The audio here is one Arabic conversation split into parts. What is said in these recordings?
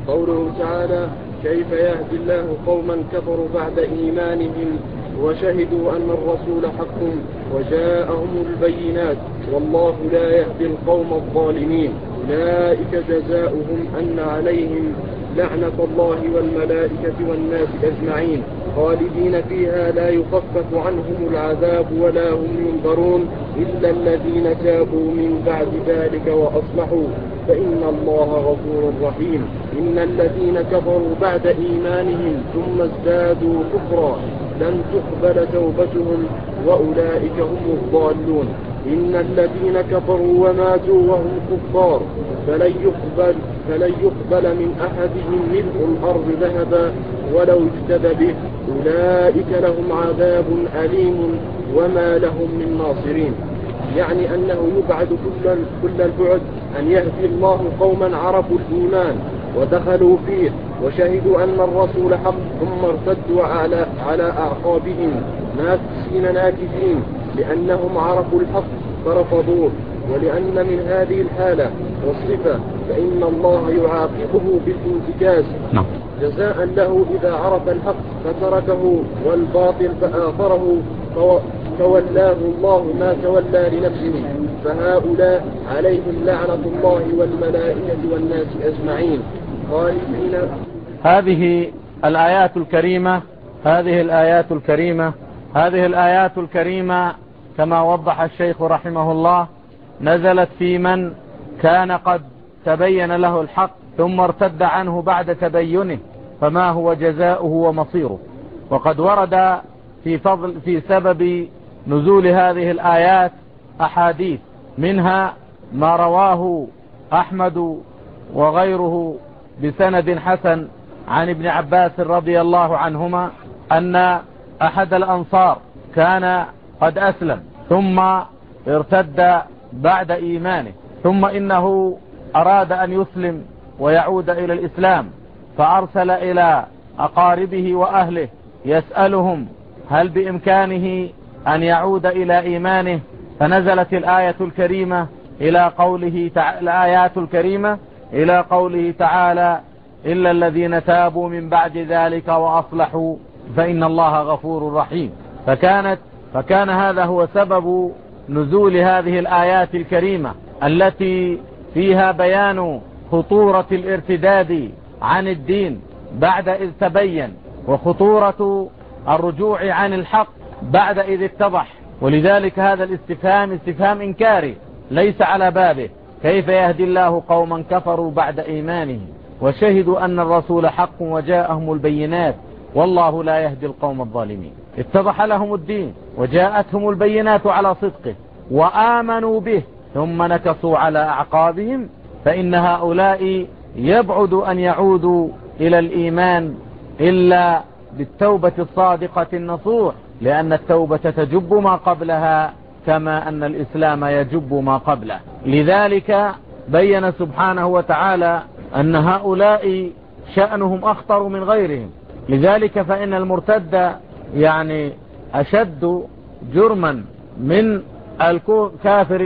قوله تعالى: كيف يهدي الله قوما كفروا بعد إيمانهم وشهدوا أن الرسول حق وجاءهم البينات والله لا يهدي القوم الظالمين. أولئك جزاؤهم أن عليهم لعنة الله والملائكة والناس أجمعين خالدين فيها لا يخفف عنهم العذاب ولا هم ينظرون إلا الذين تابوا من بعد ذلك وأصلحوا فإن الله غفور رحيم. إن الذين كفروا بعد إيمانهم ثم ازدادوا كفرا لن تقبل توبتهم وأولئك هم الضالون. إن الذين كفروا وماتوا وهم كفار فلن يقبل من أحدهم ملء الأرض ذهبا ولو افتدى به أولئك لهم عذاب أليم وما لهم من ناصرين. يعني أنه يبعد كل البعد أن يهدي الله قوما عرفوا الإيمان ودخلوا فيه وشهدوا أن الرسول حق ثم ارتدوا على أعقابهم ناكثين لأنهم عرفوا الحق فرفضوه. ولأن من هذه الحالة والصفة فإن الله يعاقبه بالانتكاس جزاء له إذا عرف الحق فتركه والباطل فآخره تولاه الله ما تولى لنفسه فهؤلاء عليهم لعنة الله والملائكة والناس أجمعين خالدين. هذه الآيات الكريمة كما وضح الشيخ رحمه الله نزلت في من كان قد تبين له الحق ثم ارتد عنه بعد تبينه فما هو جزاؤه ومصيره. وقد ورد في سبب نزول هذه الآيات أحاديث منها ما رواه أحمد وغيره بسند حسن عن ابن عباس رضي الله عنهما أن أحد الأنصار كان قد أسلم ثم ارتد بعد إيمانه ثم إنه أراد أن يسلم ويعود إلى الإسلام فأرسل إلى أقاربه وأهله يسألهم هل بإمكانه أن يعود إلى إيمانه فنزلت الآيات الكريمة إلى قوله تعالى إلا الذين تابوا من بعد ذلك وأصلحوا فإن الله غفور رحيم. فكان هذا هو سبب نزول هذه الآيات الكريمة التي فيها بيان خطورة الارتداد عن الدين بعد إذ تبين وخطورة الرجوع عن الحق بعد إذ اتضح. ولذلك هذا الاستفهام استفهام إنكاري ليس على بابه. كيف يهدي الله قوما كفروا بعد إيمانهم وشهدوا أن الرسول حق وجاءهم البينات والله لا يهدي القوم الظالمين. اتضح لهم الدين وجاءتهم البينات على صدقه وآمنوا به ثم نكصوا على أعقابهم فإن هؤلاء يبعد أن يعودوا إلى الإيمان إلا بالتوبة الصادقة النصوح لأن التوبة تجب ما قبلها كما أن الإسلام يجب ما قبله. لذلك بين سبحانه وتعالى أن هؤلاء شأنهم أخطر من غيرهم. لذلك فإن المرتد يعني أشد جرما من الكافر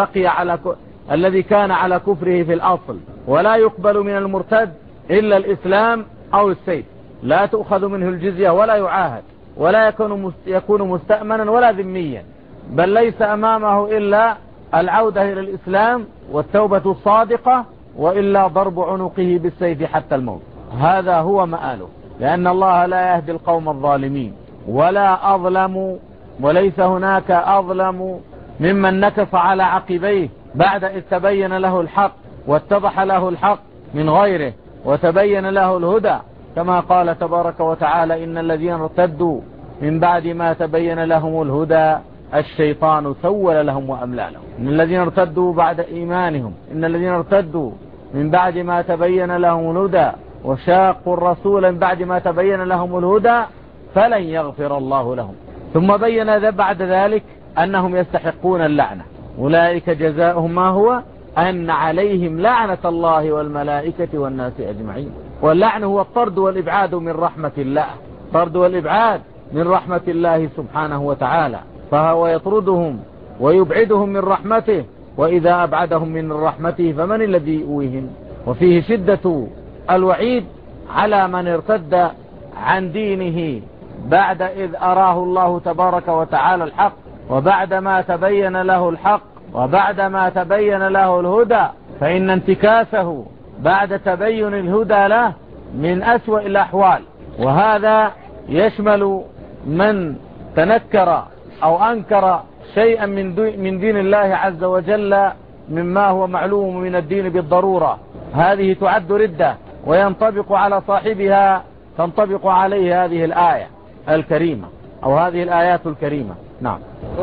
الذي كان على كفره في الأصل. ولا يقبل من المرتد إلا الإسلام أو السيف، لا تؤخذ منه الجزية ولا يعاهد ولا يكون مستأمنا ولا ذميا، بل ليس أمامه إلا العودة إلى الإسلام والتوبة الصادقة وإلا ضرب عنقه بالسيف حتى الموت. هذا هو مآله، لأن الله لا يهدي القوم الظالمين. ولا أظلم وليس هناك أظلم ممن نكف على عقبيه بعد إذ تبين له الحق واتضح له الحق من غيره وتبين له الهدى، كما قال تبارك وتعالى إن الذين ارتدوا من بعد ما تبين لهم الهدى الشيطان سول لهم وأملى لهم. إن الذين ارتدوا بعد إيمانهم إن الذين ارتدوا من بعد ما تبين لهم الهدى وشاقوا الرسول من بعد ما تبين لهم الهدى فلن يغفر الله لهم. ثم بين بعد ذلك أنهم يستحقون اللعنة. أولئك جزاؤهم ما هو أن عليهم لعنة الله والملائكة والناس أجمعين. واللعن هو الطرد والإبعاد من رحمة الله، طرد والإبعاد من رحمة الله سبحانه وتعالى، فهو يطردهم ويبعدهم من رحمته، وإذا أبعدهم من رحمته فمن الذي يؤويهم؟ وفيه شدة الوعيد على من ارتد عن دينه بعد إذ أراه الله تبارك وتعالى الحق، وبعد ما تبين له الحق، وبعد ما تبين له الهدى، فإن انتكاسه بعد تبين الهدى له من أسوأ الأحوال. وهذا يشمل من تنكر أو أنكر شيئا من دين الله عز وجل مما هو معلوم من الدين بالضرورة، هذه تعد ردة، وينطبق على صاحبها تنطبق عليه هذه الآية الكريمة أو هذه الآيات الكريمة. نعم.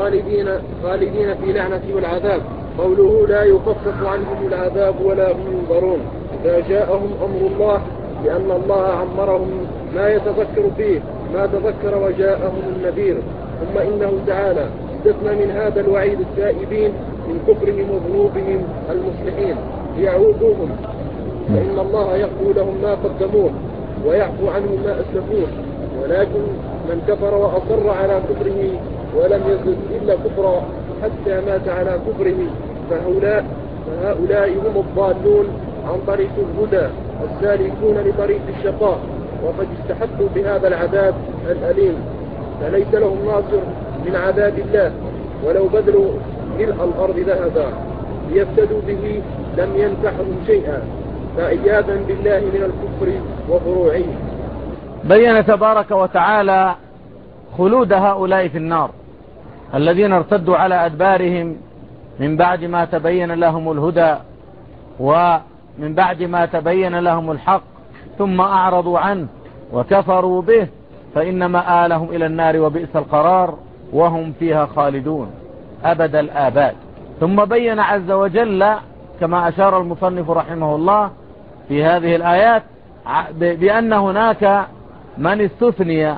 خالدين في لعنة والعذاب، قوله لا يخفف عنهم العذاب ولا هم ينظرون، إذا جاءهم أمر الله، لأن الله عمرهم ما يتذكر فيه ما تذكر وجاءهم النذير. ثم إنه تعالى استثنى من هذا الوعيد التائبين من كفرهم وذنوبهم المصلحين ليعودوهم، فإن الله يغفر لهم ما قدموه ويعفو عنهم ما أسلفوه. ولكن من كفر وأصر على كفره ولم يزد إلا كفرا حتى مات على كفره فهؤلاء هم الضالون عن طريق الهدى السالكون لطريق الشقاء، وقد استحقوا بهذا العذاب الأليم، فليس لهم ناصر من عذاب الله، ولو بذلوا ملء الأرض ذهبا ليفتدوا به لم ينفعهم شيئا، فعياذا بالله من الكفر وفروعه. بين تبارك وتعالى خلود هؤلاء في النار الذين ارتدوا على أدبارهم من بعد ما تبين لهم الهدى ومن بعد ما تبين لهم الحق، ثم أعرضوا عنه وكفروا به، فإن مآلهم إلى النار وبئس القرار، وهم فيها خالدون أبد الآباد. ثم بين عز وجل كما أشار المصنف رحمه الله في هذه الآيات بأن هناك من استثني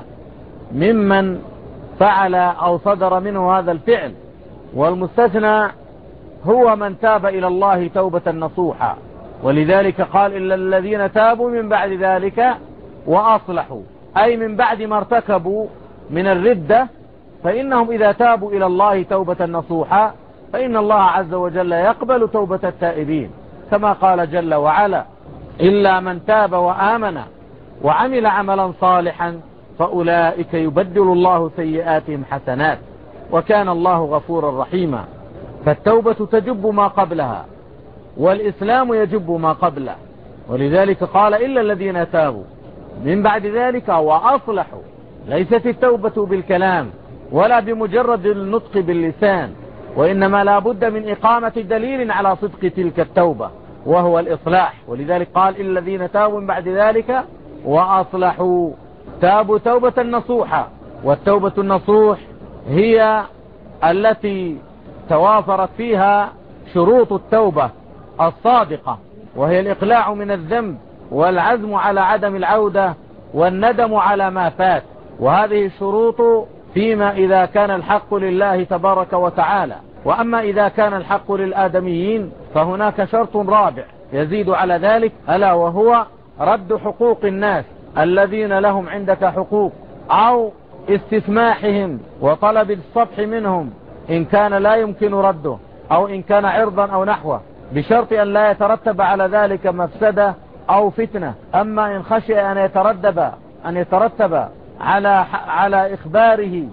ممن فعل أو صدر منه هذا الفعل، والمستثنى هو من تاب إلى الله توبة نصوحا، ولذلك قال إلا الذين تابوا من بعد ذلك وأصلحوا، أي من بعد ما ارتكبوا من الردة، فإنهم إذا تابوا إلى الله توبة نصوحا فإن الله عز وجل يقبل توبة التائبين، كما قال جل وعلا إلا من تاب وآمن وعمل عملا صالحا فأولئك يبدل الله سيئاتهم حسنات وكان الله غفورا رحيما. فالتوبة تجب ما قبلها، والإسلام يجب ما قبله، ولذلك قال إلا الذين تابوا من بعد ذلك وأصلحوا. ليست التوبة بالكلام ولا بمجرد النطق باللسان، وإنما لا بد من إقامة دليل على صدق تلك التوبة وهو الإصلاح، ولذلك قال إلا الذين تابوا من بعد ذلك وأصلحوا. تابوا توبة نصوحا، والتوبة النصوح هي التي توافرت فيها شروط التوبة الصادقة، وهي الإقلاع من الذنب والعزم على عدم العودة والندم على ما فات. وهذه الشروط فيما إذا كان الحق لله تبارك وتعالى، وأما إذا كان الحق للآدميين فهناك شرط رابع يزيد على ذلك، ألا وهو رد حقوق الناس الذين لهم عندك حقوق، أو استسماحهم وطلب الصفح منهم إن كان لا يمكن رده، أو إن كان عرضا أو نحوه، بشرط أن لا يترتب على ذلك مفسدة أو فتنة. أما إن خشي أن يترتب على إخباره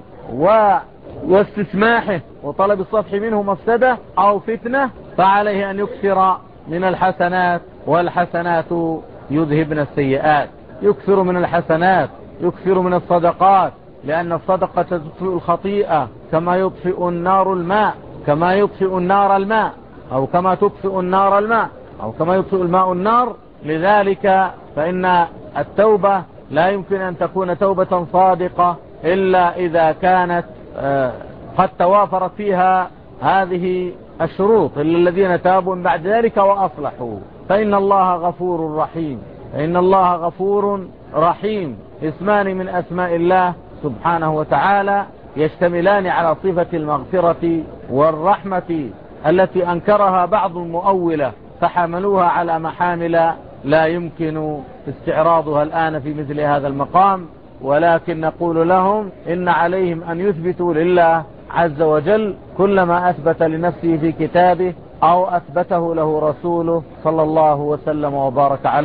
واستسماحه وطلب الصفح منه مفسدة أو فتنة، فعليه أن يكثر من الحسنات، والحسنات يذهبن السيئات. يكثر من الحسنات، يكثر من الصدقات، لأن الصدقة تطفئ الخطيئة كما يطفئ النار الماء، كما يطفئ النار الماء، أو كما تطفئ النار الماء، أو كما يطفئ الماء النار. لذلك فإن التوبة لا يمكن أن تكون توبة صادقة إلا إذا كانت قد توافرت فيها هذه الشروط، إلا الذين تابوا من بعد ذلك وأصلحوا فإن الله غفور رحيم. فإن الله غفور رحيم اسمان من أسماء الله سبحانه وتعالى يشتملان على صفة المغفرة والرحمة التي أنكرها بعض المؤولة فحملوها على محامل لا يمكن استعراضها الآن في مثل هذا المقام، ولكن نقول لهم إن عليهم أن يثبتوا لله عز وجل كل ما أثبت لنفسه في كتابه أو أثبته له رسوله صلى الله وسلم وبارك عليه.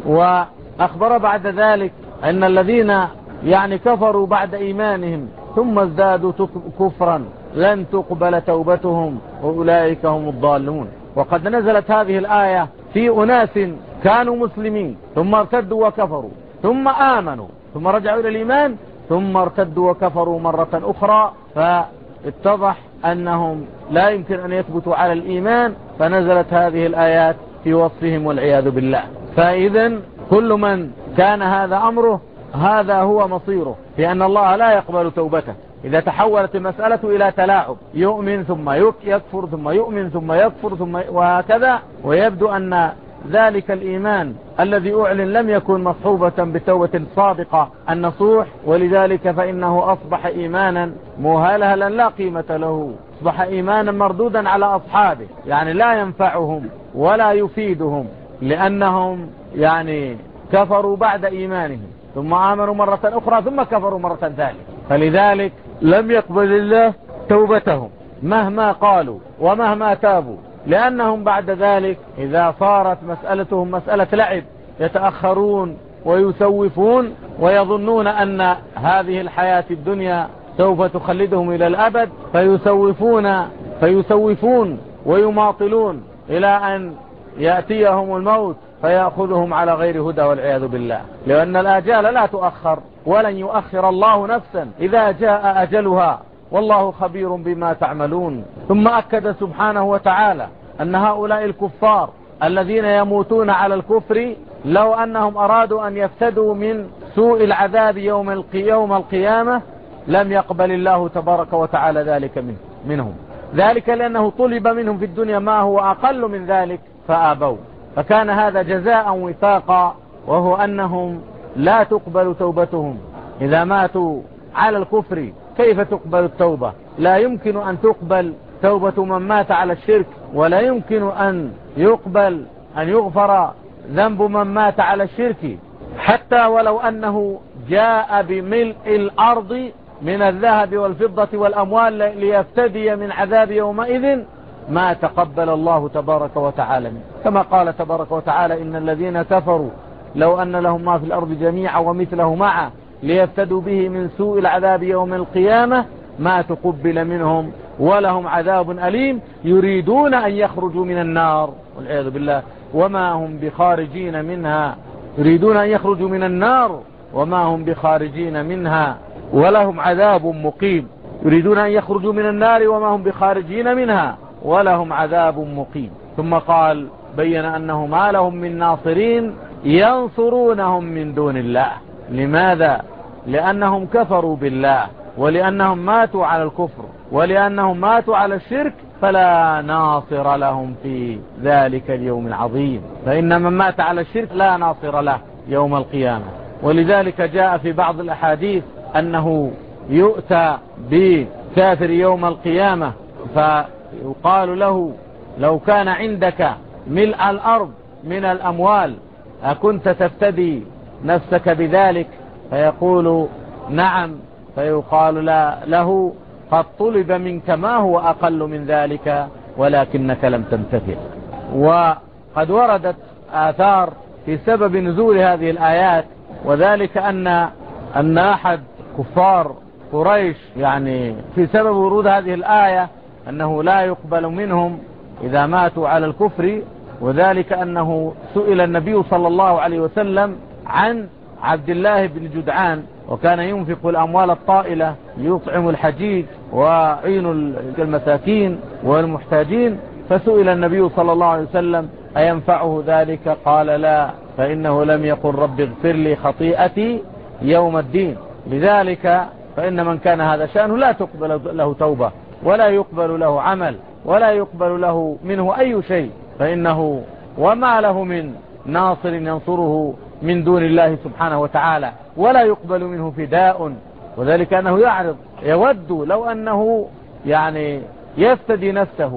وأخبر بعد ذلك أن الذين يعني كفروا بعد إيمانهم ثم ازدادوا كفرا لن تقبل توبتهم وأولئك هم الضالون. وقد نزلت هذه الآية في أناس كانوا مسلمين ثم ارتدوا وكفروا ثم آمنوا ثم رجعوا إلى الإيمان ثم ارتدوا وكفروا مرة أخرى، فاتضح أنهم لا يمكن أن يثبتوا على الإيمان، فنزلت هذه الآيات في وصفهم والعياذ بالله. فإذا كل من كان هذا أمره هذا هو مصيره، لأن الله لا يقبل توبته. إذا تحولت المسألة إلى تلاعب، يؤمن ثم يكفر ثم يؤمن ثم يكفر ثم وهكذا، ويبدو أن ذلك الإيمان الذي أعلن لم يكن مصحوبة بتوبة صادقة النصوح، ولذلك فإنه أصبح إيمانا مهلهلا لا قيمة له، أصبح إيمانا مردودا على أصحابه، يعني لا ينفعهم ولا يفيدهم، لأنهم يعني كفروا بعد إيمانهم ثم آمنوا مرة أخرى ثم كفروا مرة ثانية، فلذلك لم يقبل الله توبتهم مهما قالوا ومهما تابوا، لأنهم بعد ذلك إذا صارت مسألتهم مسألة لعب يتأخرون ويسوفون ويظنون أن هذه الحياة الدنيا سوف تخلدهم إلى الأبد، فيسوفون ويماطلون إلى أن يأتيهم الموت فيأخذهم على غير هدى والعياذ بالله، لأن الآجال لا تؤخر ولن يؤخر الله نفسا إذا جاء أجلها والله خبير بما تعملون. ثم أكد سبحانه وتعالى أن هؤلاء الكفار الذين يموتون على الكفر لو أنهم أرادوا أن يفتدوا من سوء العذاب يوم القيامة لم يقبل الله تبارك وتعالى ذلك منهم، ذلك لأنه طلب منهم في الدنيا ما هو أقل من ذلك فآبوا، فكان هذا جزاء وفاقا، وهو أنهم لا تقبل توبتهم إذا ماتوا على الكفر. كيف تقبل التوبة؟ لا يمكن أن تقبل توبة من مات على الشرك، ولا يمكن أن يغفر ذنب من مات على الشرك، حتى ولو أنه جاء بملء الأرض من الذهب والفضة والأموال ليفتدي من عذاب يومئذ ما تقبل الله تبارك وتعالى منه، كما قال تبارك وتعالى إن الذين كفروا لو أن لهم ما في الأرض جميعا ومثله معه ليفتدوا به من سوء العذاب يوم القيامة ما تقبل منهم ولهم عذاب أليم يريدون أن يخرجوا من النار والعياذ بالله وما هم بخارجين منها، يريدون أن يخرجوا من النار وما هم بخارجين منها ولهم عذاب مقيم، يريدون أن يخرجوا من النار وما هم بخارجين منها ولهم عذاب مقيم. ثم قال بين أنه ما لهم من ناصرين ينصرونهم من دون الله. لماذا؟ لأنهم كفروا بالله، ولأنهم ماتوا على الكفر، ولأنهم ماتوا على الشرك، فلا ناصر لهم في ذلك اليوم العظيم، فإن من مات على الشرك لا ناصر له يوم القيامة. ولذلك جاء في بعض الأحاديث أنه يؤتى بكافر يوم القيامة فيقال له لو كان عندك ملء الأرض من الأموال أكنت تفتدي نفسك بذلك؟ فيقول نعم، فيقال له قد طلب منك ما هو أقل من ذلك ولكنك لم تمتثل. وقد وردت آثار في سبب نزول هذه الآيات، وذلك أن أحد كفار قريش يعني في سبب ورود هذه الآية أنه لا يقبل منهم إذا ماتوا على الكفر، وذلك أنه سئل النبي صلى الله عليه وسلم عن عبد الله بن جدعان، وكان ينفق الأموال الطائلة ليطعم الحجيج ويعين المساكين والمحتاجين، فسئل النبي صلى الله عليه وسلم أينفعه ذلك؟ قال لا، فإنه لم يقل رب اغفر لي خطيئتي يوم الدين. لذلك فإن من كان هذا شأنه لا تقبل له توبة ولا يقبل له عمل ولا يقبل له منه أي شيء، فإنه وما له من ناصر ينصره من دون الله سبحانه وتعالى، ولا يقبل منه فداء. وذلك أنه يود لو أنه يعني يفتدي نفسه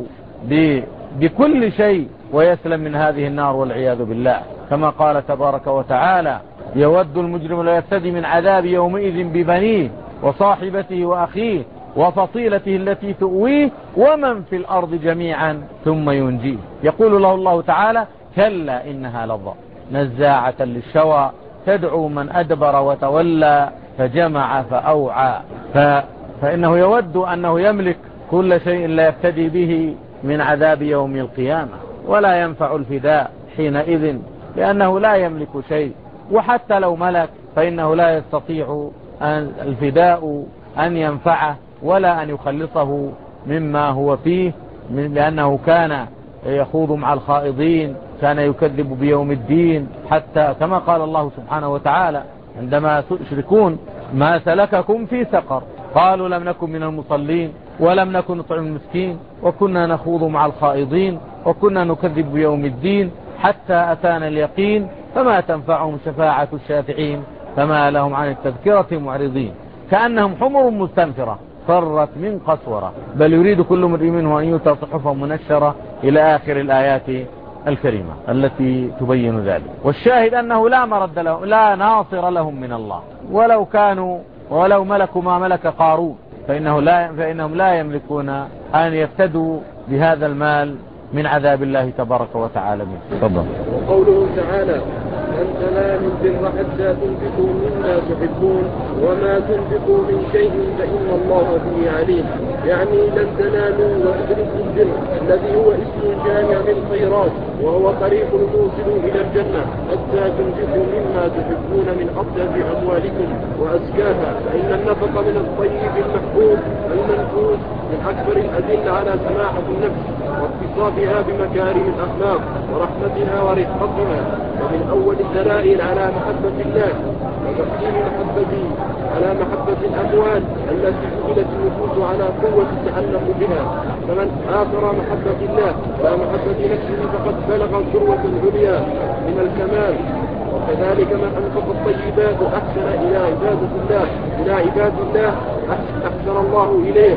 بكل شيء ويسلم من هذه النار والعياذ بالله، كما قال تبارك وتعالى يود المجرم لا يفتدي من عذاب يومئذ ببنيه وصاحبته وأخيه وفصيلته التي تؤويه ومن في الأرض جميعا ثم ينجيه. يقول له الله تعالى كلا إنها لظى، نزاعة للشوى تدعو من أدبر وتولى فجمع فأوعى. فإنه يود أنه يملك كل شيء لا يفتدي به من عذاب يوم القيامة، ولا ينفع الفداء حينئذ لأنه لا يملك شيء، وحتى لو ملك فإنه لا يستطيع الفداء أن ينفعه ولا أن يخلصه مما هو فيه، لأنه كان يخوض مع الخائضين، كان يكذب بيوم الدين، حتى كما قال الله سبحانه وتعالى عندما تشركون ما سلككم في سقر قالوا لم نكن من المصلين ولم نكن نطعم المسكين وكنا نخوض مع الخائضين وكنا نكذب بيوم الدين حتى أتانا اليقين فما تنفعهم شفاعة الشافعين فما لهم عن التذكرة معرضين كأنهم حمر مستنفرة فرت من قسورة بل يريد كل امرئ منه أن يؤتى صحفا منشرة إلى آخر الآيات الكريمة التي تبين ذلك. والشاهد أنه لا مرد لهم، لا ناصر لهم من الله، ولو ملكوا ما ملك قارون فإنهم لا يملكون أن يفتدوا بهذا المال من عذاب الله تبارك وتعالى منه. تفضل. وقوله تعالى لن تنالوا البر حتى تنفقوا مما تحبون وما تنفقوا من شيء فإن الله به عليم، يعني لن تنالوا وتدركوا البر الذي هو اسم جامع للخيرات وهو طريق توصل إلى الجنة حتى تنفقوا مما تحبون من أطيب أموالكم وأزكاها، فإن النفق من الطيب المحبوب المنفوس من أكبر الأدلة على سماحة النفس واتصافها بمكارم الأخلاق ورحمتها ورفقتها، ومن أول الدلائل على محبة الله وتقديم محبته على محبة الأموال التي جبلت النفوس على قوة التعلق بها، فمن آثر محبة الله على محبة نفسه فقد بلغ الذروة العليا من الكمال. وكذلك من أنفق الطيبات أحسن إلى عباد الله أحسن الله إليه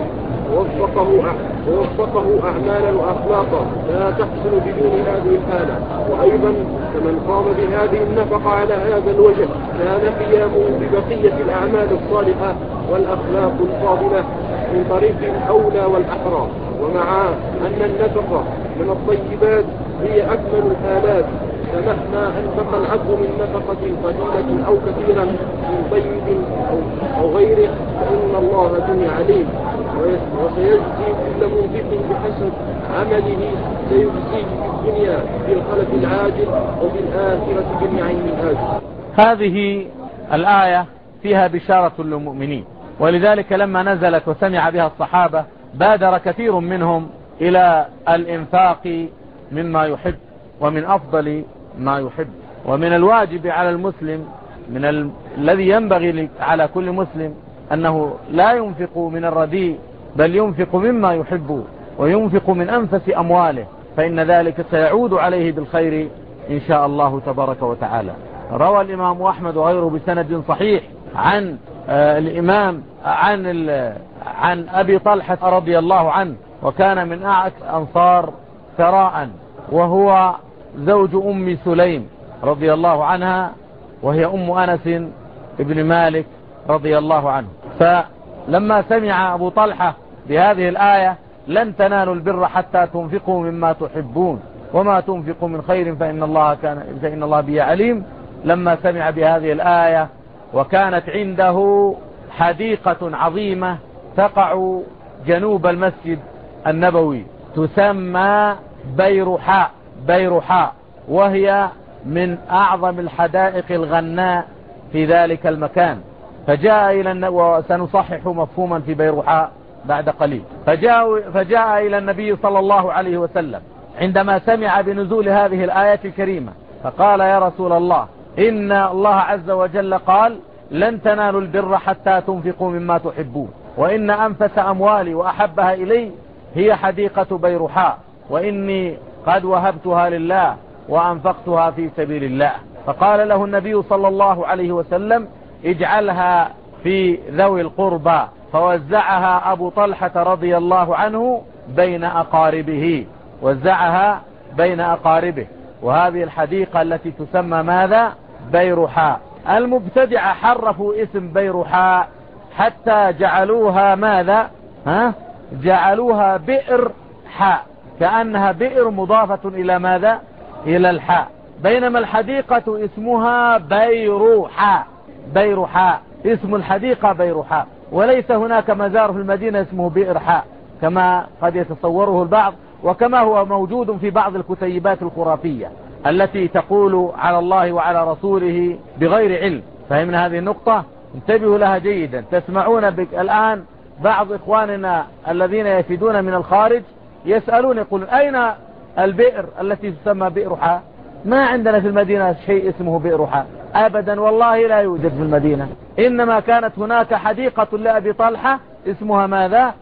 ووفقه أعمالا وأخلاقا لا تحصل بدون هذه الحالة. وأيضا فمن قام بهذه النفقة على هذا الوجه كان قيامه ببقية الأعمال الصالحة والأخلاق الفاضلة من طريق الأولى والأحرى. ومع أن النفقة من الطيبات هي أكمل الحالات، فمهما أنفق العبد من نفقة قليلة أو كثيرا من طيب أو غيره فإن الله به عليم، وسيجزي كل منفق بحسب عمله سيجزيه في الدنيا بالخلف العاجل وفي الآخرة بالنعيم الآجل. هذه الآية فيها بشارة للمؤمنين، ولذلك لما نزلت وسمع بها الصحابة بادر كثير منهم إلى الإنفاق مما يحب ومن أفضل ما يحب. ومن الواجب على المسلم الذي ينبغي على كل مسلم أنه لا ينفق من الرديء بل ينفق مما يحب وينفق من أنفس أمواله، فإن ذلك سيعود عليه بالخير إن شاء الله تبارك وتعالى. روى الإمام أحمد وغيره بسند صحيح عن الإمام عن أبي طلحة رضي الله عنه، وكان من أعز أنصار ثراء، وهو زوج أم سليم رضي الله عنها، وهي أم أنس ابن مالك رضي الله عنه. فلما سمع أبو طلحة بهذه الآية لن تنالوا البر حتى تنفقوا مما تحبون وما تنفقوا من خير فإن الله به عليم، لما سمع بهذه الآية وكانت عنده حديقة عظيمة تقع جنوب المسجد النبوي تسمى بيرحاء، وهي من أعظم الحدائق الغناء في ذلك المكان. وسنصحح مفهوما في بيرحاء بعد قليل. فجاء إلى النبي صلى الله عليه وسلم عندما سمع بنزول هذه الآية الكريمة فقال يا رسول الله إن الله عز وجل قال لن تنالوا البر حتى تنفقوا مما تحبون، وإن أنفس أموالي وأحبها إلي هي حديقة بيرحاء، وإني قد وهبتها لله وأنفقتها في سبيل الله. فقال له النبي صلى الله عليه وسلم اجعلها في ذوي القربى، فوزعها أبو طلحة رضي الله عنه بين أقاربه، وزعها بين أقاربه. وهذه الحديقة التي تسمى ماذا؟ بيرحاء. المبتدعة حرفوا اسم بيرحاء حتى جعلوها ماذا؟ جعلوها بئر حاء، كأنها بئر مضافة إلى ماذا؟ إلى الحاء، بينما الحديقة اسمها بيروحاء. بيروحاء اسم الحديقة بيروحاء، وليس هناك مزار في المدينة اسمه بئرحاء كما قد يتصوره البعض، وكما هو موجود في بعض الكتيبات الخرافية التي تقول على الله وعلى رسوله بغير علم. فهمنا هذه النقطة؟ انتبهوا لها جيدا. تسمعون الآن بعض إخواننا الذين يفيدون من الخارج يسألون يقولون أين البئر التي تسمى بئرحاء؟ ما عندنا في المدينة شيء اسمه بئرحاء أبدا، والله لا يوجد في المدينة. إنما كانت هناك حديقة لأبي طلحة اسمها ماذا؟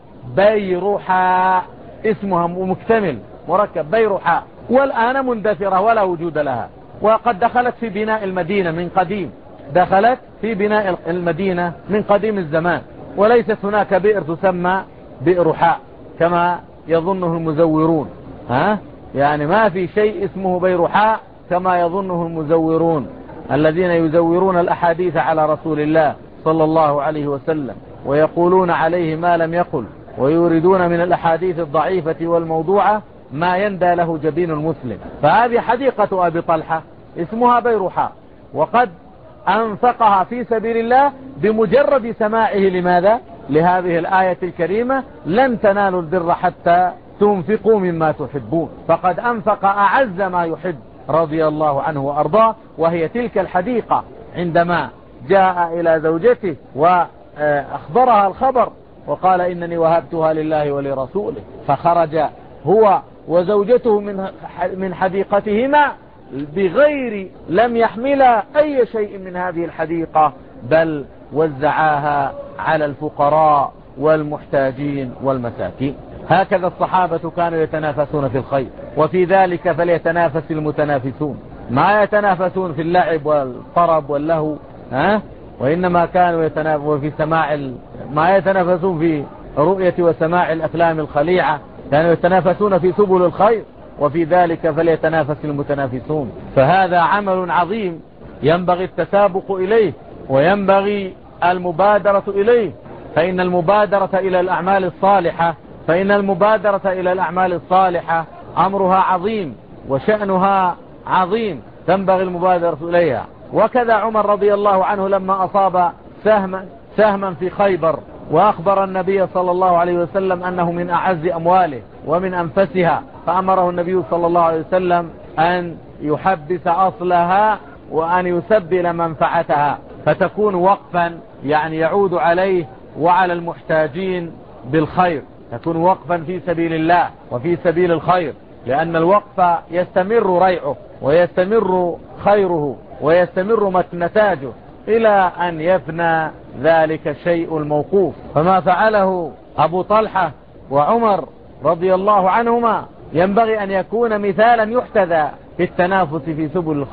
بيروحاء، اسمها مكتمل مركب بيروحاء، والآن مندثرة ولا وجود لها، وقد دخلت في بناء المدينة من قديم، دخلت في بناء المدينة من قديم الزمان، وليست هناك بئر تسمى بئرحاء كما يظنه المزورون. يعني ما في شيء اسمه بيروحاء كما يظنه المزورون الذين يزورون الأحاديث على رسول الله صلى الله عليه وسلم ويقولون عليه ما لم يقل، ويريدون من الأحاديث الضعيفة والموضوعة ما يندى له جبين المسلم. فهذه حديقة أبي طلحة اسمها بيروحاء، وقد أنفقها في سبيل الله بمجرد سماعه لماذا؟ لهذه الآية الكريمة: لن تنالوا البر حتى تنفقوا مما تحبون. فقد أنفق أعز ما يحب رضي الله عنه وأرضاه، وهي تلك الحديقة. عندما جاء إلى زوجته وأخبرها الخبر وقال: إنني وهبتها لله ولرسوله، فخرج هو وزوجته من حديقتهما بغير لم يحملا أي شيء من هذه الحديقة، بل وزعاها على الفقراء والمحتاجين والمساكين. هكذا الصحابة كانوا يتنافسون في الخير، وفي ذلك فليتنافس المتنافسون. ما يتنافسون في اللعب والطرب واللهو، وإنما كانوا يتنافسون في سماع ما يتنافسون في رؤية وسماع الأفلام الخليعة، كانوا يتنافسون في سبل الخير، وفي ذلك فليتنافس المتنافسون. فهذا عمل عظيم ينبغي التسابق إليه وينبغي المبادرة إليه، فإن المبادرة إلى الأعمال الصالحة أمرها عظيم وشأنها عظيم، تنبغي المبادرة إليها. وكذا عمر رضي الله عنه لما أصاب سهما في خيبر وأخبر النبي صلى الله عليه وسلم أنه من أعز أمواله ومن أنفسها، فأمره النبي صلى الله عليه وسلم أن يحبس أصلها وأن يسبل منفعتها، فتكون وقفا يعني يعود عليه وعلى المحتاجين بالخير، تكون وقفا في سبيل الله وفي سبيل الخير، لأن الوقف يستمر ريعه ويستمر خيره ويستمر نتاجه إلى أن يفنى ذلك الشيء الموقوف. فما فعله أبو طلحة وعمر رضي الله عنهما ينبغي أن يكون مثالا يحتذى في التنافس في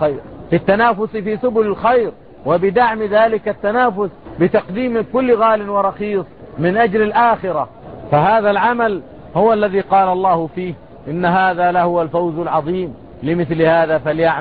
سبل الخير، وبدعم ذلك التنافس بتقديم كل غال ورخيص من أجل الآخرة. فهذا العمل هو الذي قال الله فيه: إن هذا لهو الفوز العظيم، لمثل هذا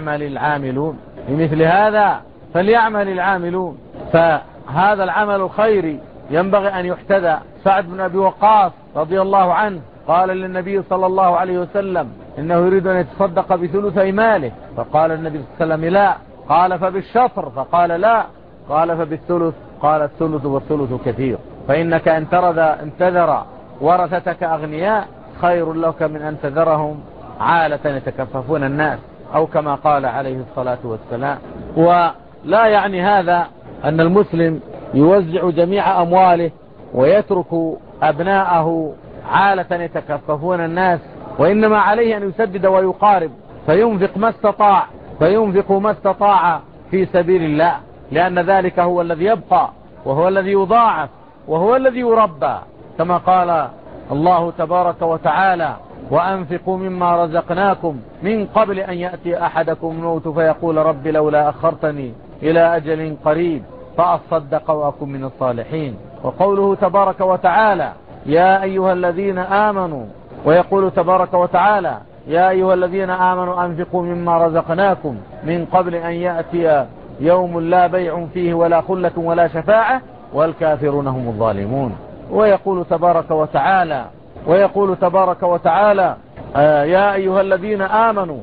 فليعمل العاملون. فهذا العمل الخيري ينبغي أن يحتذى. سعد بن أبي وقاص رضي الله عنه قال للنبي صلى الله عليه وسلم إنه يريد أن يتصدق بثلثي ماله، فقال النبي صلى الله عليه وسلم: لا. قال: فبالشطر؟ فقال: لا. قال: فبالثلث؟ قال: الثلث والثلث كثير، فإنك أن تذر ورثتك أغنياء خير لك من أن تذرهم عالة يتكففون الناس، أو كما قال عليه الصلاة والسلام. ولا يعني هذا أن المسلم يوزع جميع أمواله ويترك أبناءه عالة يتكففون الناس، وإنما عليه أن يسدد ويقارب، فينفق ما استطاع في سبيل الله، لأن ذلك هو الذي يبقى وهو الذي يضاعف وهو الذي يربى، كما قال الله تبارك وتعالى: وأنفقوا مما رزقناكم من قبل أن يأتي أحدكم الموت فيقول رب لولا أخرتني إلى أجل قريب فأصدق وأكن من الصالحين. وقوله تبارك وتعالى: يا أيها الذين آمنوا، ويقول تبارك وتعالى: يا أيها الذين آمنوا أنفقوا مما رزقناكم من قبل أن يأتي يوم لا بيع فيه ولا خلة ولا شفاعة والكافرون هم الظالمون. ويقول تبارك وتعالى: ويقول تبارك وتعالى يا أيها الذين آمنوا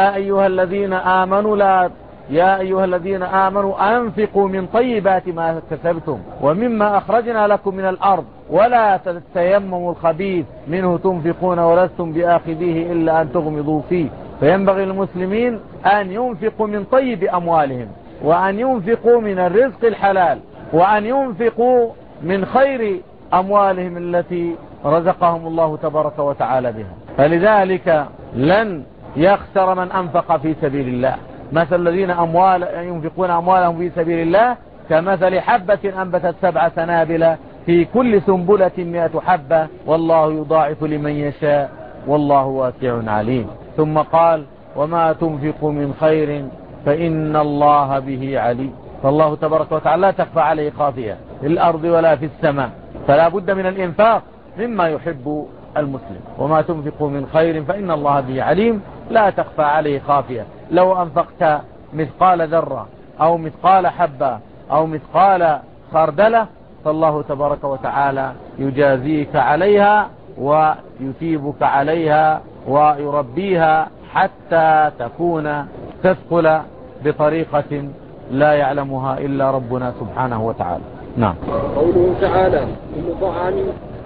يا أيها الذين آمنوا أنفقوا من طيبات ما كسبتم ومما أخرجنا لكم من الأرض ولا تتيمموا الخبيث منه تنفقون ولستم بآخذيه إلا أن تغمضوا فيه. فينبغي للمسلمين أن ينفقوا من طيب أموالهم، وأن ينفقوا من الرزق الحلال، وأن ينفقوا من خير أموالهم التي رزقهم الله تبارك وتعالى بها. فلذلك لن يخسر من أنفق في سبيل الله. مثل الذين ينفقون أموالهم في سبيل الله كمثل حبة أنبتت 7 سنابل في كل سنبلة 100 حبة والله يضاعف لمن يشاء والله واسع عليم. ثم قال وما تنفقوا من خير فإن الله به عليم. فالله تبارك وتعالى لا تخفى عليه خافية في الأرض ولا في السماء، فلا بد من الإنفاق مما يحب المسلم. وما تنفقوا من خير فإن الله به عليم، لا تخفى عليه خافية. لو أنفقت مثقال ذرة أو مثقال حبة أو مثقال خردلة فالله تبارك وتعالى يجازيك عليها ويثيبك عليها ويربيها حتى تكون تثقل بطريقة لا يعلمها إلا ربنا سبحانه وتعالى. نعم. قوله تعالى كل طعام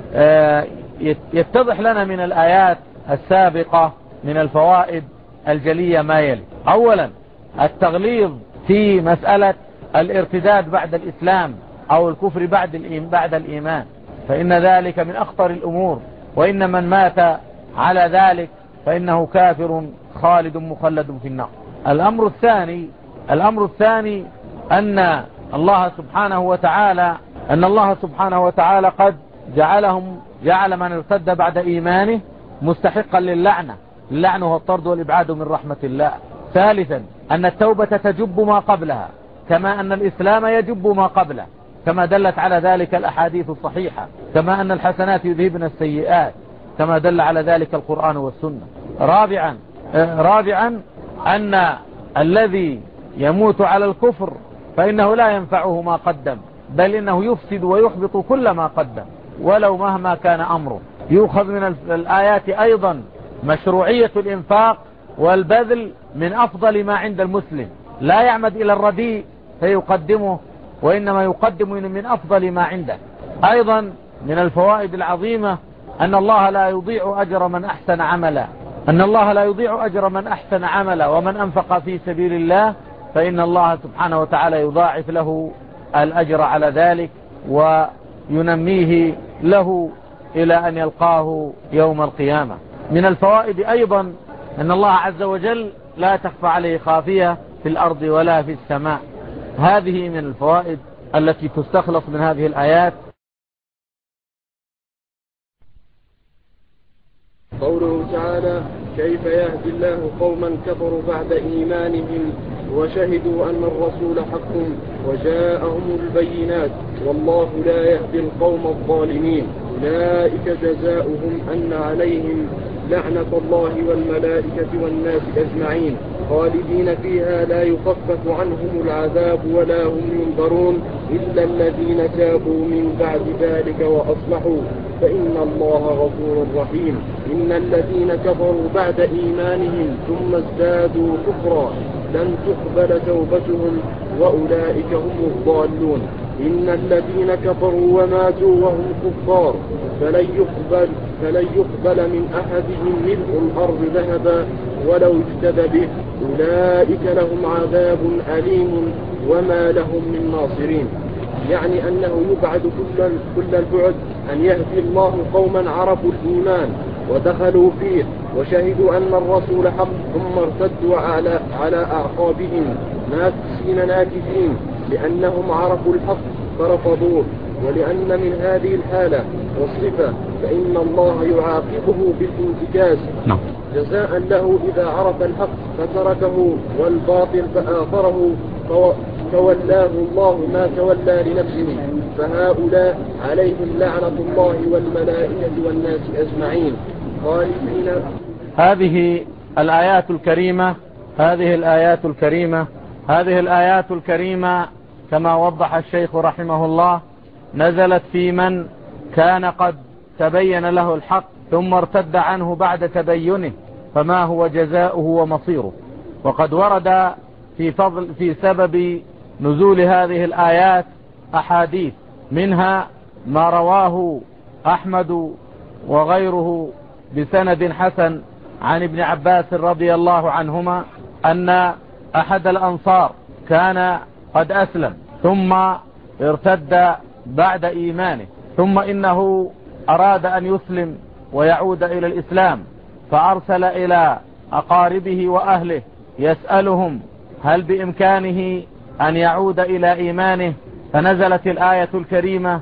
يتضح لنا من الآيات السابقة من الفوائد الجلية ما يلي. أولا التغليظ في مسألة الارتداد بعد الإسلام أو الكفر بعد الإيمان، فإن ذلك من أخطر الأمور، وإن من مات على ذلك فإنه كافر خالد مخلد في النار. الأمر الثاني أن الله سبحانه وتعالى قد جعل من ارتد بعد إيمانه مستحقا للعنة هو الطرد والإبعاد من رحمة الله. ثالثا أن التوبة تجب ما قبلها كما أن الإسلام يجب ما قبله، كما دلت على ذلك الأحاديث الصحيحة، كما أن الحسنات يذهبن السيئات، كما دل على ذلك القرآن والسنة. رابعا أن الذي يموت على الكفر فإنه لا ينفعه ما قدم، بل إنه يفسد ويحبط كل ما قدم ولو مهما كان أمره. يؤخذ من الآيات أيضا مشروعية الإنفاق والبذل من أفضل ما عند المسلم، لا يعمد إلى الرديء فيقدمه، وإنما يقدم من أفضل ما عنده. أيضا من الفوائد العظيمة أن الله لا يضيع أجر من أحسن عملا، ومن أنفق في سبيل الله فإن الله سبحانه وتعالى يضاعف له الأجر على ذلك وينميه له إلى أن يلقاه يوم القيامة. من الفوائد أيضا أن الله عز وجل لا تخفى عليه خافية في الأرض ولا في السماء. هذه من الفوائد التي تستخلص من هذه الآيات. قوله تعالى كيف يهدي الله قوما كفروا بعد إيمانهم وشهدوا أن الرسول حق وجاءهم البينات والله لا يهدي القوم الظالمين. أولئك جزاؤهم أن عليهم لعنة الله والملائكة والناس أجمعين خالدين فيها لا يخفف عنهم العذاب ولا هم ينظرون إلا الذين تابوا من بعد ذلك وأصلحوا فإن الله غفور رحيم. إن الذين كفروا بعد إيمانهم ثم ازدادوا كفرا لن تقبل توبتهم وأولئك هم الضالون. إن الذين كفروا وماتوا وهم كفار فلن يقبل من أحدهم ملء الأرض ذهبا ولو افتدى به أولئك لهم عذاب أليم وما لهم من ناصرين. يعني أنه يبعد كل البعد أن يهدي الله قوما عرفوا الإيمان ودخلوا فيه وشهدوا أن الرسول حق ثم ارتدوا على أعقابهم ناكسين ناكسين لأنهم عرفوا الحق فرفضوه. ولأن من هذه الحالة والصفة فإن الله يعاقبه بالانتكاس جزاء له إذا عرف الحق فتركه والباطل فآثره فولاه الله ما تولى لنفسه فهؤلاء عليهم لعنة الله والملائكة والناس أجمعين خالدين. هذه الآيات الكريمة كما وضح الشيخ رحمه الله نزلت في من كان قد تبين له الحق ثم ارتد عنه بعد تبينه فما هو جزاؤه ومصيره. وقد ورد في سبب نزول هذه الآيات أحاديث، منها ما رواه أحمد وغيره بسند حسن عن ابن عباس رضي الله عنهما أن أحد الأنصار كان قد أسلم ثم ارتد بعد إيمانه، ثم إنه أراد أن يسلم ويعود إلى الإسلام، فأرسل إلى أقاربه وأهله يسألهم هل بإمكانه أن يعود إلى إيمانه، فنزلت الآيات الكريمة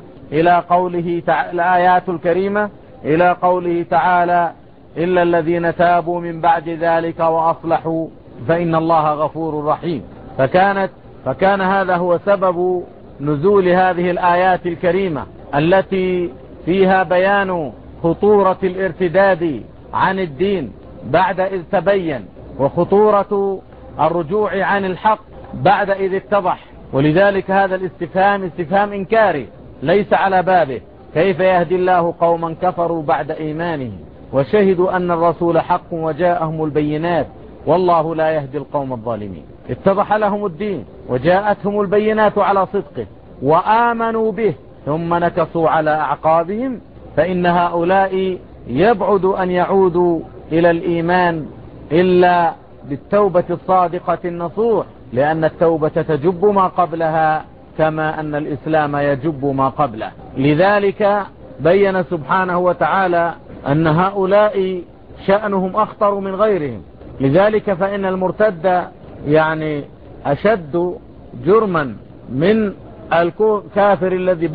إلى قوله تعالى إلا الذين تابوا من بعد ذلك وأصلحوا فإن الله غفور رحيم. فكان هذا هو سبب نزول هذه الآيات الكريمة التي فيها بيان خطورة الارتداد عن الدين بعد إذ تبين، وخطورة الرجوع عن الحق بعد إذ اتضح. ولذلك هذا الاستفهام استفهام إنكاري ليس على بابه. كيف يهدي الله قوما كفروا بعد إيمانهم وشهدوا أن الرسول حق وجاءهم البينات والله لا يهدي القوم الظالمين. اتضح لهم الدين وجاءتهم البينات على صدقه وآمنوا به ثم نكصوا على أعقابهم، فإن هؤلاء يبعد أن يعودوا إلى الإيمان إلا بالتوبة الصادقة النصوح، لأن التوبة تجب ما قبلها كما أن الإسلام يجب ما قبله. لذلك بين سبحانه وتعالى أن هؤلاء شأنهم أخطر من غيرهم. لذلك فإن المرتد يعني أشد جرما من الكافر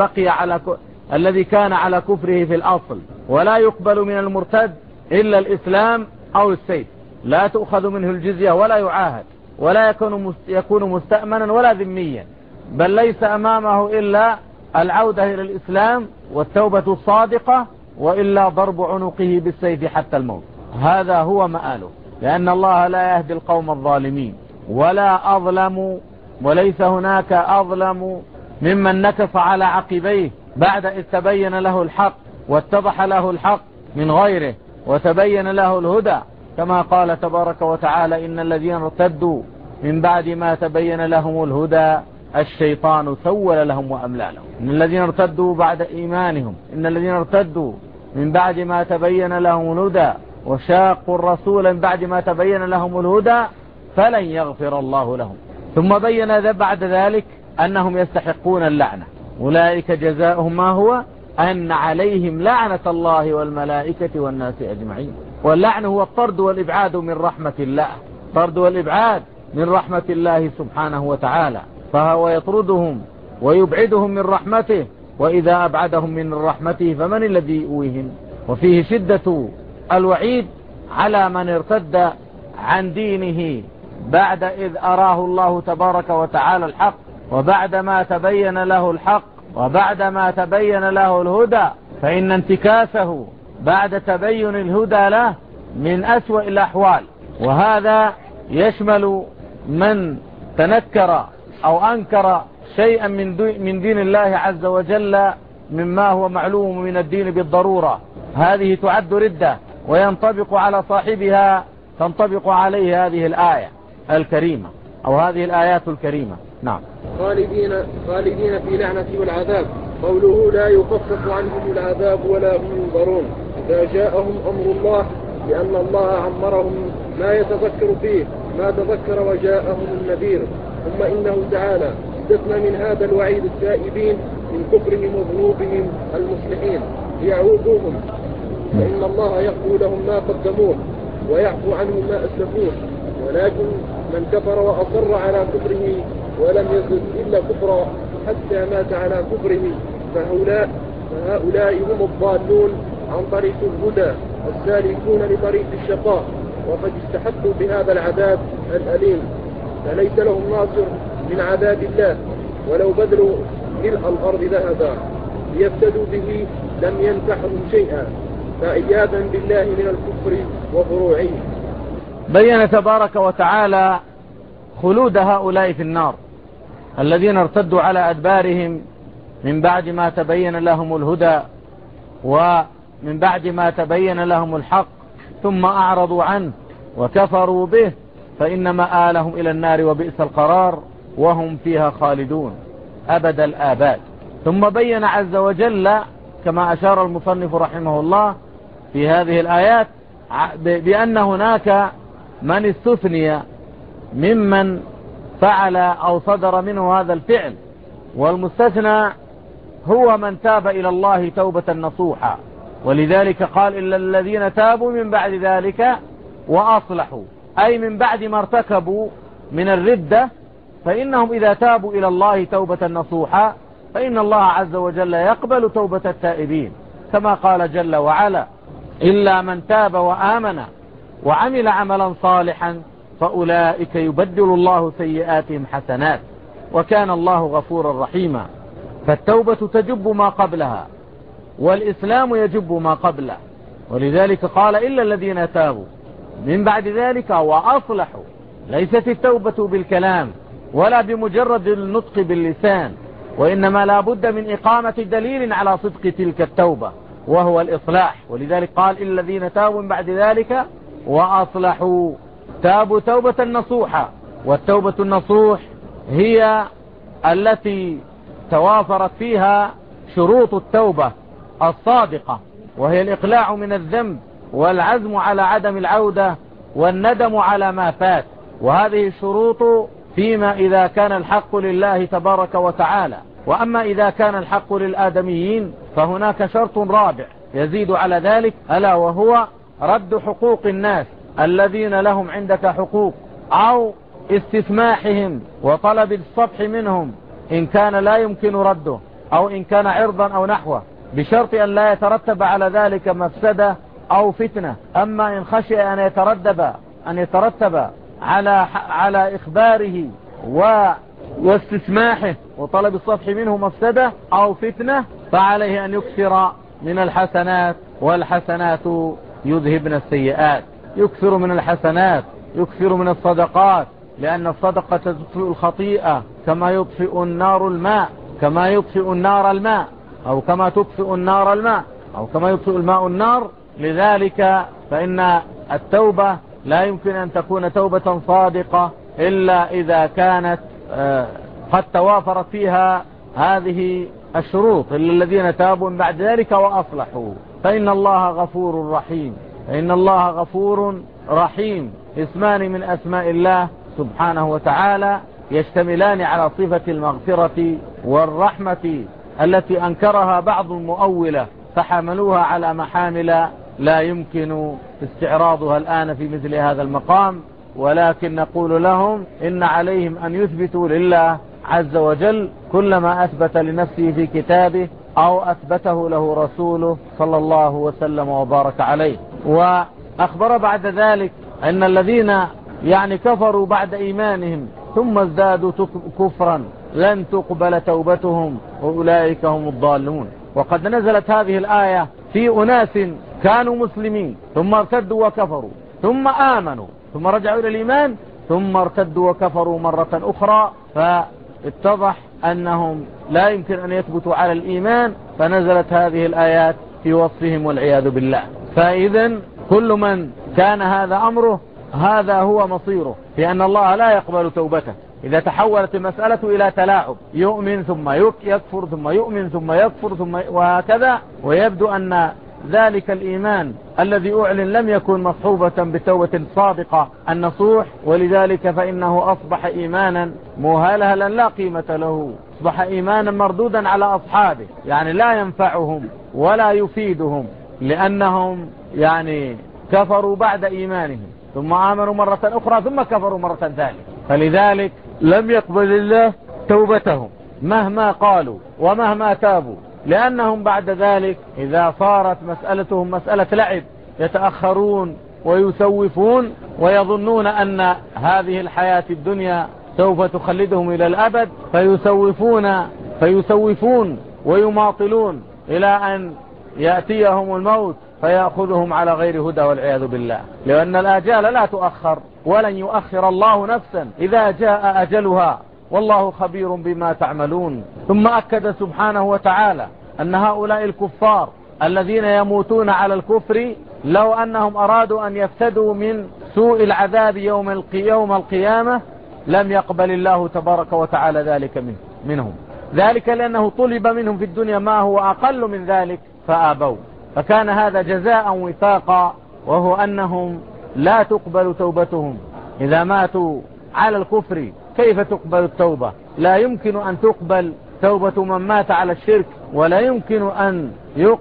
الذي كان على كفره في الأصل. ولا يقبل من المرتد إلا الإسلام أو السيف، لا تؤخذ منه الجزية ولا يعاهد ولا يكون مستأمنا ولا ذميا، بل ليس أمامه إلا العودة إلى الإسلام والتوبة الصادقة، وإلا ضرب عنقه بالسيف حتى الموت. هذا هو مآله، لأن الله لا يهدي القوم الظالمين. ولا أظلم، وليس هناك أظلم ممن نكص على عقبيه بعد إذ تبين له الحق واتضح له الحق من غيره وتبين له الهدى، كما قال تبارك وتعالى إن الذين ارتدوا من بعد ما تبين لهم الهدى الشيطان سول لهم وأملى لهم. إن الذين ارتدوا بعد إيمانهم، إن الذين ارتدوا من بعد ما تبين لهم الهدى وشاقوا الرسول من بعد ما تبين لهم الهدى فلن يغفر الله لهم. ثم بين بعد ذلك أنهم يستحقون اللعنة، أولئك جزاؤهم ما هو أن عليهم لعنة الله والملائكة والناس أجمعين. واللعن هو الطرد والإبعاد من رحمة الله، طرد والإبعاد من رحمة الله سبحانه وتعالى، فهو يطردهم ويبعدهم من رحمته، وإذا أبعدهم من رحمته فمن الذي يؤويهم. وفيه شدة الوعيد على من ارتد عن دينه بعد إذ أراه الله تبارك وتعالى الحق، وبعد ما تبين له الحق، وبعد ما تبين له الهدى، فإن انتكاسه بعد تبين الهدى له من أسوأ الأحوال. وهذا يشمل من تنكر أو أنكر شيئا من دين الله عز وجل مما هو معلوم من الدين بالضرورة، هذه تعد ردة وينطبق على صاحبها تنطبق عليه هذه الآية الكريمة أو هذه الآيات الكريمة. نعم. خالدين في لعنة والعذاب، قوله لا يخفف عنهم العذاب ولا هم ينظرون إذا جاءهم أمر الله، لأن الله عمرهم ما يتذكر فيه ما تذكر وجاءهم النذير. ثم إنه تعالى استثنى من هذا الوعيد التائبين من كفرهم وذنوبهم المصلحين ليعودوهم، فإن الله يغفر لهم ما قدموه ويعفو عنهم ما أسلفوه. ولكن من كفر وأصر على كفره ولم يزد إلا كفرا حتى مات على كفره فهؤلاء هم الضالون عن طريق الهدى السالكون لطريق الشقاء، وقد استحقوا بهذا العذاب الأليم، فليس لهم ناصر من عذاب الله، ولو بذلوا ملء الأرض ذهبا ليفتدوا به لم ينفعهم شيئا، فعياذا بالله من الكفر وفروعه. بين تبارك وتعالى خلود هؤلاء في النار الذين ارتدوا على أدبارهم من بعد ما تبين لهم الهدى من بعد ما تبين لهم الحق ثم أعرضوا عنه وكفروا به فإن مآلهم إلى النار وبئس القرار وهم فيها خالدون أبد الآباد. ثم بين عز وجل كما أشار المصنف رحمه الله في هذه الآيات بأن هناك من استثني ممن فعل أو صدر منه هذا الفعل، والمستثنى هو من تاب إلى الله توبة نصوحا، ولذلك قال إلا الذين تابوا من بعد ذلك وأصلحوا، أي من بعد ما ارتكبوا من الردة، فإنهم إذا تابوا إلى الله توبة نصوحا فإن الله عز وجل يقبل توبة التائبين، كما قال جل وعلا إلا من تاب وآمن وعمل عملا صالحا فأولئك يبدل الله سيئاتهم حسنات وكان الله غفورا رحيما. فالتوبة تجب ما قبلها والإسلام يجب ما قبله، ولذلك قال إلا الذين تابوا من بعد ذلك وأصلحوا. ليست التوبة بالكلام ولا بمجرد النطق باللسان، وإنما لا بد من إقامة دليل على صدق تلك التوبة وهو الإصلاح، ولذلك قال إلا الذين تابوا من بعد ذلك وأصلحوا. تابوا توبة نصوحا، والتوبة النصوح هي التي توافرت فيها شروط التوبة الصادقة، وهي الإقلاع من الذنب والعزم على عدم العودة والندم على ما فات. وهذه الشروط فيما إذا كان الحق لله تبارك وتعالى، وأما إذا كان الحق للآدميين فهناك شرط رابع يزيد على ذلك، ألا وهو رد حقوق الناس الذين لهم عندك حقوق، أو استسماحهم وطلب الصفح منهم إن كان لا يمكن رده، أو إن كان عرضا أو نحوه، بشرط أن لا يترتب على ذلك مفسدة أو فتنة. أما إن خشي أن يترتب على إخباره واستسماحه وطلب الصفح منه مفسدة أو فتنة فعليه أن يكثر من الحسنات، والحسنات يذهبن السيئات. يكثر من الحسنات، يكثر من الصدقات، لأن الصدقة تطفئ الخطيئة كما يطفئ النار الماء، كما يطفئ النار الماء، أو كما تطفئ النار الماء، أو كما يطفئ الماء النار. لذلك فإن التوبة لا يمكن أن تكون توبة صادقة إلا إذا كانت قد توافرت فيها هذه الشروط، إلا الذين تابوا من بعد ذلك وأصلحوا فإن الله غفور رحيم. فإن الله غفور رحيم اسمان من أسماء الله سبحانه وتعالى يشتملان على صفة المغفرة والرحمة التي أنكرها بعض المؤولة فحملوها على محامل لا يمكن استعراضها الآن في مثل هذا المقام، ولكن نقول لهم إن عليهم أن يثبتوا لله عز وجل كل ما أثبت لنفسه في كتابه أو أثبته له رسوله صلى الله وسلم وبارك عليه. وأخبر بعد ذلك أن الذين كفروا بعد إيمانهم ثم ازدادوا كفرا لن تقبل توبتهم وأولئك هم الضالون. وقد نزلت هذه الآية في أناس كانوا مسلمين ثم ارتدوا وكفروا ثم آمنوا ثم رجعوا إلى الإيمان ثم ارتدوا وكفروا مرة أخرى، فاتضح أنهم لا يمكن أن يثبتوا على الإيمان، فنزلت هذه الآيات في وصفهم والعياذ بالله. فإذا كل من كان هذا أمره هذا هو مصيره، لأن الله لا يقبل توبته. إذا تحولت المسألة إلى تلاعب، يؤمن ثم يكفر ثم يؤمن ثم يكفر ثم وهكذا، ويبدو أن ذلك الإيمان الذي أعلن لم يكن مصحوبة بتوبة صادقة النصوح، ولذلك فإنه أصبح إيمانا مهلهلا لا قيمة له، أصبح إيمانا مردودا على أصحابه، لا ينفعهم ولا يفيدهم، لأنهم كفروا بعد إيمانهم ثم آمنوا مرة أخرى ثم كفروا مرة ثانية، فلذلك لم يقبل الله توبتهم مهما قالوا ومهما تابوا، لأنهم بعد ذلك إذا صارت مسألتهم مسألة لعب يتأخرون ويسوفون ويظنون أن هذه الحياة الدنيا سوف تخلدهم إلى الأبد، فيسوفون ويماطلون إلى أن يأتيهم الموت فيأخذهم على غير هدى والعياذ بالله، لأن الآجال لا تؤخر ولن يؤخر الله نفسا إذا جاء أجلها والله خبير بما تعملون. ثم أكد سبحانه وتعالى أن هؤلاء الكفار الذين يموتون على الكفر لو أنهم أرادوا أن يفتدوا من سوء العذاب يوم القيامة لم يقبل الله تبارك وتعالى ذلك منهم، ذلك لأنه طلب منهم في الدنيا ما هو أقل من ذلك فآبوا، فكان هذا جزاء وفاقا، وهو أنهم لا تقبل توبتهم إذا ماتوا على الكفر. كيف تقبل التوبة؟ لا يمكن أن تقبل توبة من مات على الشرك، ولا يمكن أن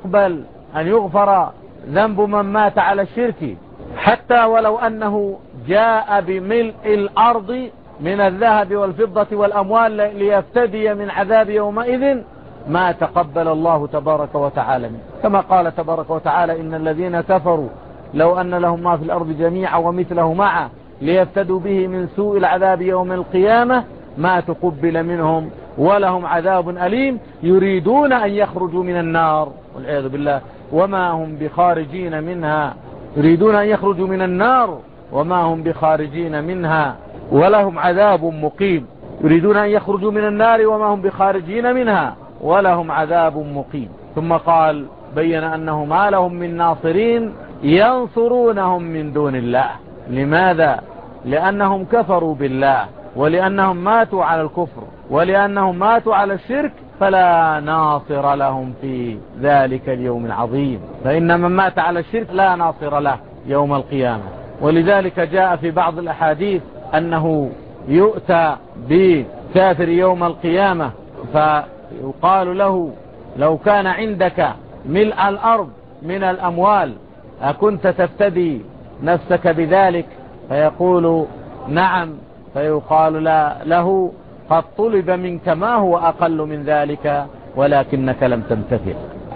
يغفر ذنب من مات على الشرك، حتى ولو أنه جاء بملء الأرض من الذهب والفضة والأموال ليفتدي من عذاب يومئذ ما تقبل الله تبارك وتعالى منه، كما قال تبارك وتعالى إن الذين كفروا لو أن لهم ما في الأرض جميعا ومثله معه ليفتدوا به من سوء العذاب يوم القيامة ما تقبل منهم ولهم عذاب أليم يريدون أن يخرجوا من النار والعياذ بالله وما هم بخارجين منها، يريدون أن يخرجوا من النار وما هم بخارجين منها ولهم عذاب مقيم، يريدون أن يخرجوا من النار وما هم بخارجين منها ولهم عذاب مقيم. ثم قال بين أنه ما لهم من ناصرين ينصرونهم من دون الله. لماذا؟ لأنهم كفروا بالله، ولأنهم ماتوا على الكفر، ولأنهم ماتوا على الشرك، فلا ناصر لهم في ذلك اليوم العظيم، فإن من مات على الشرك لا ناصر له يوم القيامة. ولذلك جاء في بعض الأحاديث أنه يؤتى بكافر يوم القيامة فيقال له لو كان عندك ملء الأرض من الأموال أكنت تفتدي نفسك بذلك؟ فيقول نعم، فيقال له قد طلب منك ما هو أقل من ذلك ولكنك لم تمتثل.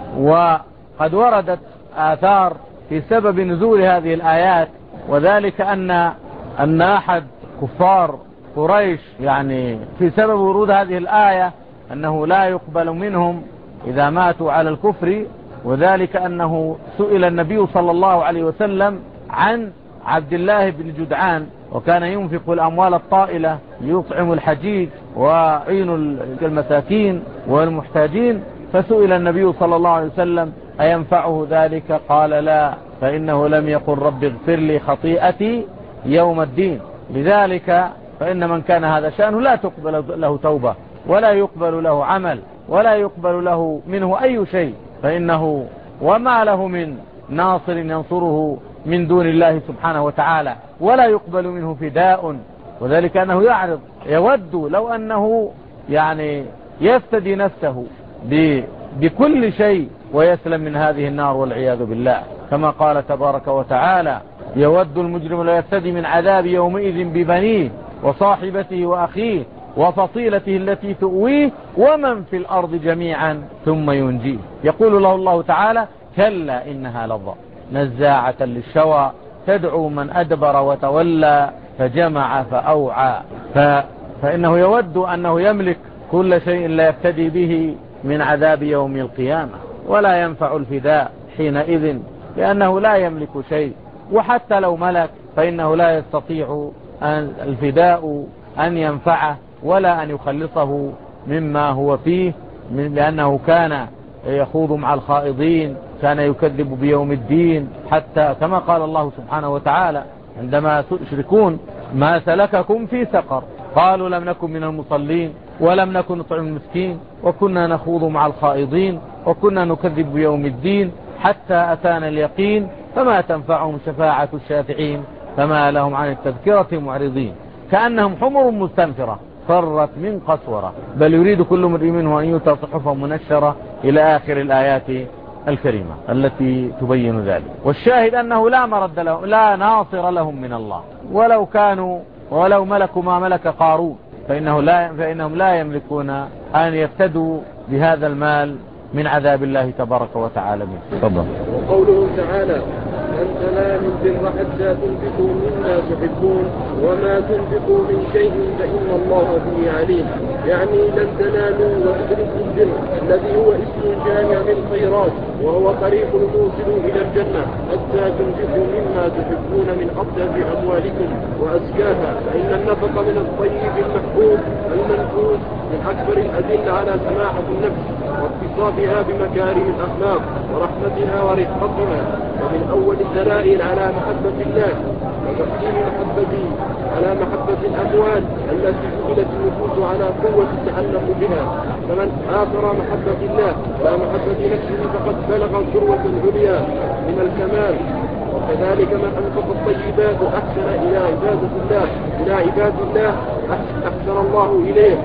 وقد وردت آثار في سبب نزول هذه الآيات، وذلك أن أحد كفار قريش يعني في سبب ورود هذه الآية أنه لا يقبل منهم إذا ماتوا على الكفر، وذلك أنه سئل النبي صلى الله عليه وسلم عن عبد الله بن جدعان، وكان ينفق الأموال الطائلة يطعم الحجيج ويعين المساكين والمحتاجين، فسئل النبي صلى الله عليه وسلم أينفعه ذلك؟ قال لا، فإنه لم يقل رب اغفر لي خطيئتي يوم الدين. لذلك فإن من كان هذا شأنه لا تقبل له توبة ولا يقبل له عمل ولا يقبل له منه أي شيء، فإنه وما له من ناصر ينصره من دون الله سبحانه وتعالى، ولا يقبل منه فداء. وذلك أنه يود لو أنه يعني يفتدي نفسه بكل شيء ويسلم من هذه النار والعياذ بالله، كما قال تبارك وتعالى يود المجرم لا يفتدي من عذاب يومئذ ببنيه وصاحبته وأخيه وفصيلته التي تؤويه ومن في الأرض جميعا ثم ينجيه. يقول له الله تعالى كلا إنها لظى نزاعة للشوى تدعو من أدبر وتولى فجمع فأوعى. فإنه يود أنه يملك كل شيء لا يفتدي به من عذاب يوم القيامة، ولا ينفع الفداء حينئذ لأنه لا يملك شيء، وحتى لو ملك فإنه لا يستطيع الفداء أن ينفعه ولا أن يخلصه مما هو فيه، لأنه كان يخوض مع الخائضين، كان يكذب بيوم الدين، حتى كما قال الله سبحانه وتعالى عندما يشركون ما سلككم في سقر قالوا لم نكن من المصلين ولم نكن نطعم المسكين وكنا نخوض مع الخائضين وكنا نكذب بيوم الدين حتى أتانا اليقين فما تنفعهم شفاعة الشافعين فما لهم عن التذكرة معرضين كأنهم حمر مستنفرة فرت من قسورة بل يريد كل امرئ منه أن يؤتى صحفا منشرة إلى آخر الآيات الكريمة التي تبين ذلك. والشاهد أنه لا مرد لهم لا ناصر لهم من الله، ولو ملكوا ما ملك قارون فإنهم لا يملكون أن يفتدوا بهذا المال من عذاب الله تبارك وتعالى منه. تفضل. وقوله تعالى لن تنالوا البر حتى تنفقوا مما تحبون وما تنفقوا من شيء فإن الله به عليم، يعني لن تنالوا وتدركوا البر الذي هو اسم جامع للخيرات وهو طريق الموصل إلى الجنة حتى تنفقوا مما تحبون من أطيب أموالكم وأزكاها، فإن النفق من الطيب المحبوب المنفوس أكبر الأدلة على سماحة النفس واتصافها بمكارم الأخلاق ورحمتها ورفقتها، ومن أول الدلائل على محبة الله وتقديم محبته على محبة الأموال التي جبلت النفوس على قوة التعلق بها. فمن آثر محبة الله على محبة نفسه فقد بلغ الذروة العليا من الكمال. وكذلك من أنفق الطيبات وأحسن إلى عباد الله أحسن الله إليه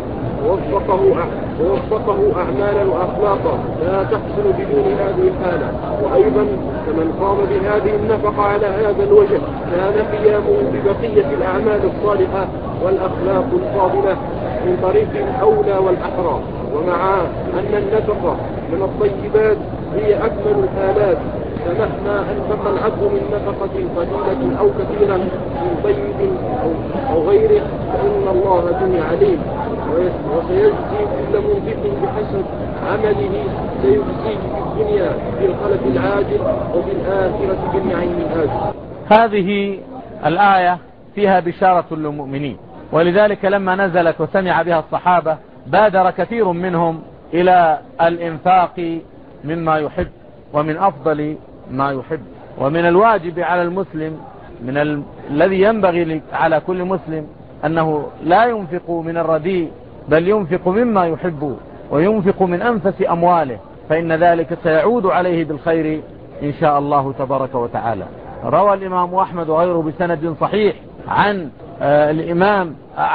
ووفقه أعمالا وأخلاقا لا تحصل بدون هذه الحالة. وأيضا كمن قام بهذه النفقة على هذا الوجه كان قيامه ببقية الأعمال الصالحة والأخلاق الفاضلة من طريق الأولى والأحرى. ومع أن النفقة من الطيبات هي أكمل الحالات، فمهما أنفق العبد من نفقة قليلة أو كثيرة من طيب أو غيره فإن الله به عليم، وسيجزي كل منفق بحسب عمله، سيجزيه في الدنيا بالخلف العاجل وفي الآخرة بالنعيم الآجل. هذه الآية فيها بشارة للمؤمنين، ولذلك لما نزلت وسمع بها الصحابة بادر كثير منهم إلى الإنفاق مما يحب ومن أفضل ما يحب. ومن الواجب على المسلم الذي ينبغي على كل مسلم أنه لا ينفق من الرديء، بل ينفق مما يحب وينفق من أنفس أمواله، فإن ذلك سيعود عليه بالخير إن شاء الله تبارك وتعالى. روى الإمام أحمد وغيره بسند صحيح عن الإمام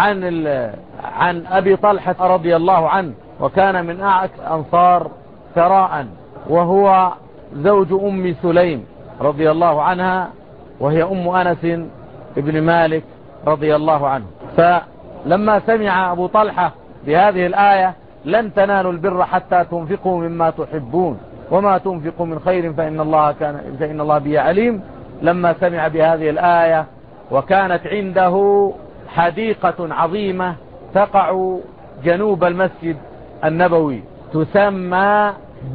عن أبي طلحة رضي الله عنه، وكان من أعز أنصار ثراء، وهو زوج أم سليم رضي الله عنها، وهي أم أنس ابن مالك رضي الله عنه. فلما سمع أبو طلحة بهذه الآية لن تنالوا البر حتى تنفقوا مما تحبون وما تنفقوا من خير فإن الله به عليم، لما سمع بهذه الآية وكانت عنده حديقة عظيمة تقع جنوب المسجد النبوي تسمى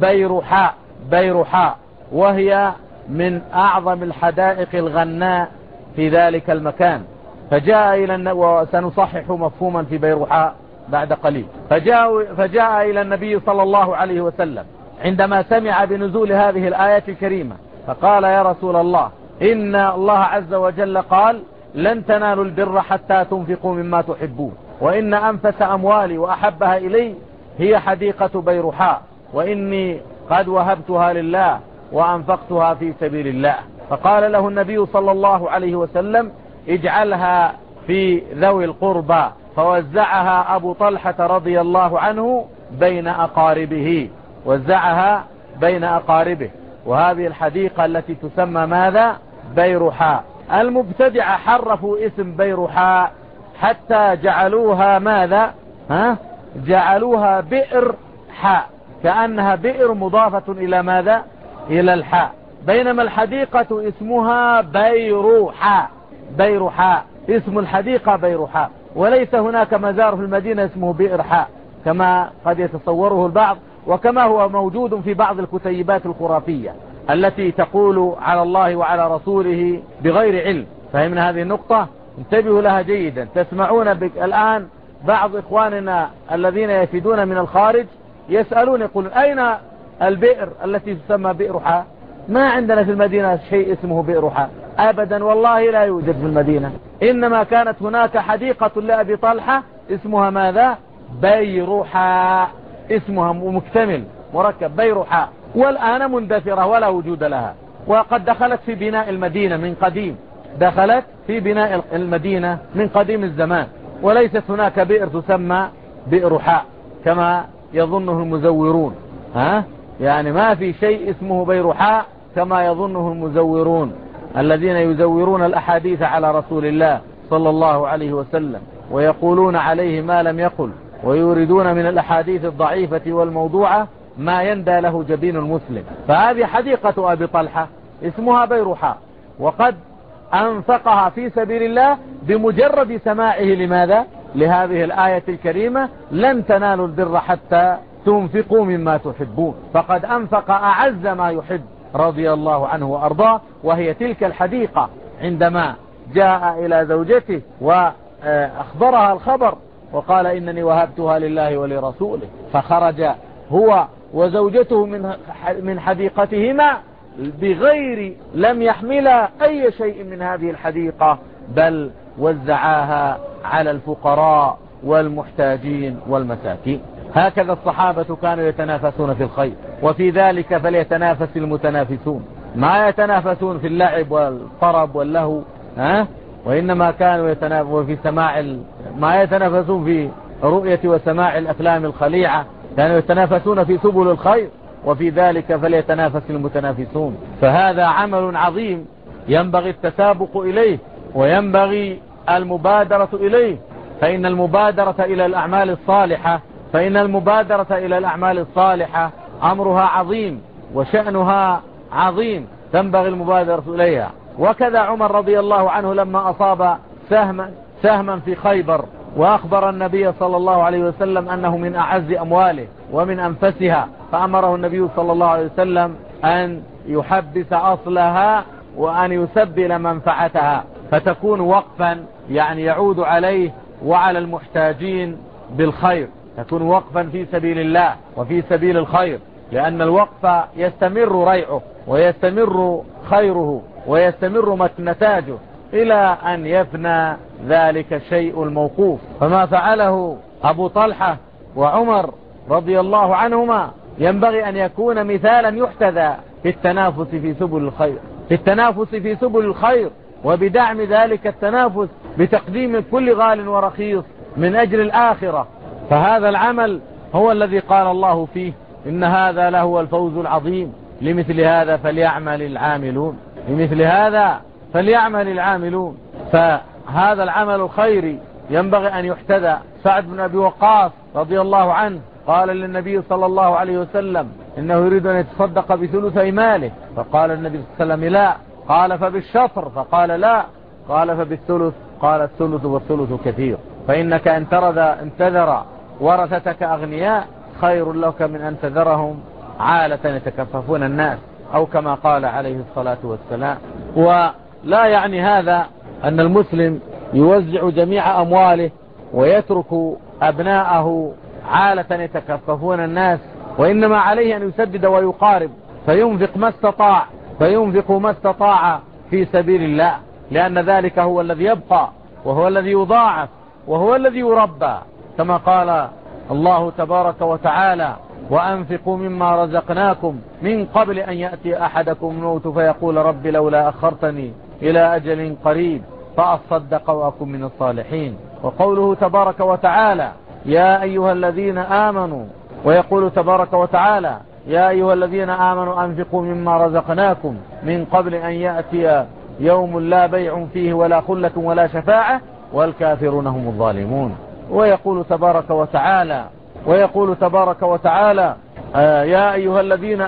بيرحاء، وهي من أعظم الحدائق الغناء في ذلك المكان. وسنصحح مفهوما في بيرحاء بعد قليل. فجاء إلى النبي صلى الله عليه وسلم عندما سمع بنزول هذه الآية الكريمة، فقال: يا رسول الله، إن الله عز وجل قال: لن تنالوا البر حتى تنفقوا مما تحبون، وإن أنفس أموالي وأحبها إلي هي حديقة بيرحاء، وإني قد وهبتها لله وأنفقتها في سبيل الله. فقال له النبي صلى الله عليه وسلم: اجعلها في ذوي القربى. فوزعها أبو طلحة رضي الله عنه بين أقاربه، وزعها بين أقاربه. وهذه الحديقة التي تسمى ماذا؟ بيرحاء. المبتدعة حرفوا اسم بيرحاء حتى جعلوها ماذا؟ جعلوها بئر حاء، كأنها بئر مضافة إلى ماذا؟ إلى الحاء، بينما الحديقة اسمها بيرحاء، اسم الحديقة بيرحاء، وليس هناك مزار في المدينة اسمه بئر حاء كما قد يتصوره البعض، وكما هو موجود في بعض الكتيبات الخرافية التي تقول على الله وعلى رسوله بغير علم. فهمنا هذه النقطة؟ انتبهوا لها جيدا. تسمعون الآن بعض إخواننا الذين يفيدون من الخارج يسألون يقولون: أين البئر التي تسمى بئر حاء؟ ما عندنا في المدينة شيء اسمه بئر حاء أبدا، والله لا يوجد في المدينة. إنما كانت هناك حديقة لأبي طلحة اسمها ماذا؟ بيرحاء، اسمها مكتمل مركب بيرحاء، والآن مندثرة ولا وجود لها، وقد دخلت في بناء المدينة من قديم، دخلت في بناء المدينة من قديم الزمان، وليست هناك بئر تسمى بئر حاء كما يظنه المزورون. يعني ما في شيء اسمه بيرحاء كما يظنه المزورون الذين يزورون الأحاديث على رسول الله صلى الله عليه وسلم، ويقولون عليه ما لم يقل، ويريدون من الأحاديث الضعيفة والموضوعة ما يندى له جبين المسلم. فهذه حديقة أبي طلحة اسمها بيرحاء، وقد أنفقها في سبيل الله بمجرد سماعه لماذا؟ لهذه الآية الكريمة: لن تنالوا البر حتى تنفقوا مما تحبون. فقد أنفق أعز ما يحب رضي الله عنه وأرضاه، وهي تلك الحديقة. عندما جاء إلى زوجته وأخبرها الخبر وقال إنني وهبتها لله ولرسوله، فخرج هو وزوجته من حديقتهما بغير لم يحملا أي شيء من هذه الحديقة، بل وزعاها على الفقراء والمحتاجين والمساكين. هكذا الصحابة كانوا يتنافسون في الخير، وفي ذلك فليتنافس المتنافسون، ما يتنافسون في اللعب والطرب واللهو، وإنما كانوا يتنافسون في ما يتنافسون في رؤية وسماع الأفلام الخليعة، كانوا يتنافسون في سبل الخير، وفي ذلك فليتنافس المتنافسون. فهذا عمل عظيم ينبغي التسابق إليه وينبغي المبادرة إليه، فإن المبادرة إلى الأعمال الصالحة أمرها عظيم وشأنها عظيم، تنبغي المبادرة إليها. وكذا عمر رضي الله عنه لما أصاب سهما في خيبر، وأخبر النبي صلى الله عليه وسلم أنه من أعز أمواله ومن أنفسها، فأمره النبي صلى الله عليه وسلم أن يحبس أصلها وأن يسبل منفعتها، فتكون وقفا يعني يعود عليه وعلى المحتاجين بالخير، تكون وقفا في سبيل الله وفي سبيل الخير، لأن الوقف يستمر ريعه ويستمر خيره ويستمر نتاجه إلى أن يفنى ذلك الشيء الموقوف. فما فعله أبو طلحة وعمر رضي الله عنهما ينبغي أن يكون مثالا يحتذى في التنافس في سبل الخير وبدعم ذلك التنافس بتقديم كل غال ورخيص من أجل الآخرة. فهذا العمل هو الذي قال الله فيه إن هذا لهو الفوز العظيم، لمثل هذا فليعمل العاملون. فهذا العمل الخيري ينبغي أن يحتذى. سعد بن أبي وقاص رضي الله عنه قال للنبي صلى الله عليه وسلم إنه يريد أن يتصدق بثلثي ماله، فقال النبي صلى الله عليه وسلم لا، قال فبالشطر، فقال لا، قال فبالثلث، قال الثلث والثلث كثير، فإنك أن تذر ورثتك أغنياء خير لك من أن تذرهم عالة يتكففون الناس، أو كما قال عليه الصلاة والسلام. ولا يعني هذا أن المسلم يوزع جميع أمواله ويترك أبناءه عالة يتكففون الناس، وإنما عليه أن يسدد ويقارب، فينفق ما استطاع في سبيل الله، لأن ذلك هو الذي يبقى وهو الذي يضاعف وهو الذي يربى، كما قال الله تبارك وتعالى وأنفقوا مما رزقناكم من قبل أن يأتي أحدكم الموت فيقول رب لولا أخرتني إلى أجل قريب فأصدق وأكن من الصالحين. وقوله تبارك وتعالى يا أيها الذين آمنوا، ويقول تبارك وتعالى يا أيها الذين آمنوا أنفقوا مما رزقناكم من قبل أن يأتي يوم لا بيع فيه ولا خلة ولا شفاعة والكافرون هم الظالمون. ويقول تبارك وتعالى يا أيها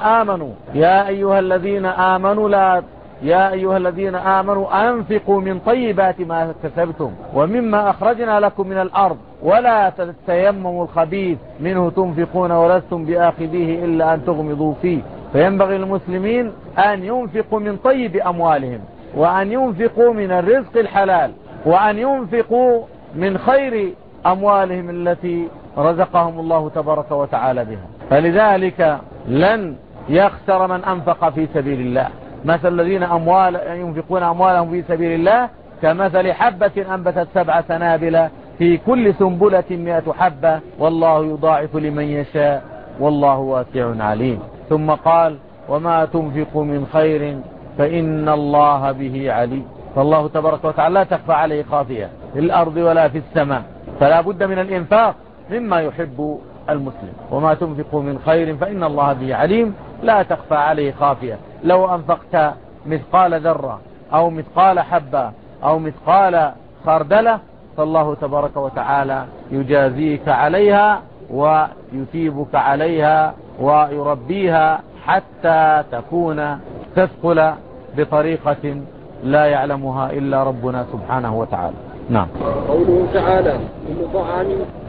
الذين آمنوا أنفقوا من طيبات ما كسبتم ومما أخرجنا لكم من الأرض ولا تيمموا الخبيث منه تنفقون ولستم بآخذيه إلا أن تغمضوا فيه. فينبغي المسلمين أن ينفقوا من طيب أموالهم، وأن ينفقوا من الرزق الحلال، وأن ينفقوا من خير أموالهم التي رزقهم الله تبارك وتعالى بها. فلذلك لن يخسر من أنفق في سبيل الله. مثل الذين ينفقون أموالهم في سبيل الله كمثل حبة أنبتت 7 سنابل في كل سنبلة 100 حبة والله يضاعف لمن يشاء والله واسع عليم. ثم قال وما تنفقوا من خير فإن الله به عليم. فالله تبارك وتعالى لا تخفى عليه خافية في الأرض ولا في السماء، فلا بد من الإنفاق مما يحب المسلم. وما تنفقوا من خير فإن الله به عليم، لا تخفى عليه خافية. لو أنفقت مثقال ذرة أو مثقال حبة أو مثقال خردلة فالله تبارك وتعالى يجازيك عليها ويثيبك عليها ويربيها حتى تثقل بطريقة لا يعلمها إلا ربنا سبحانه وتعالى. نعم. قوله تعالى كل طعام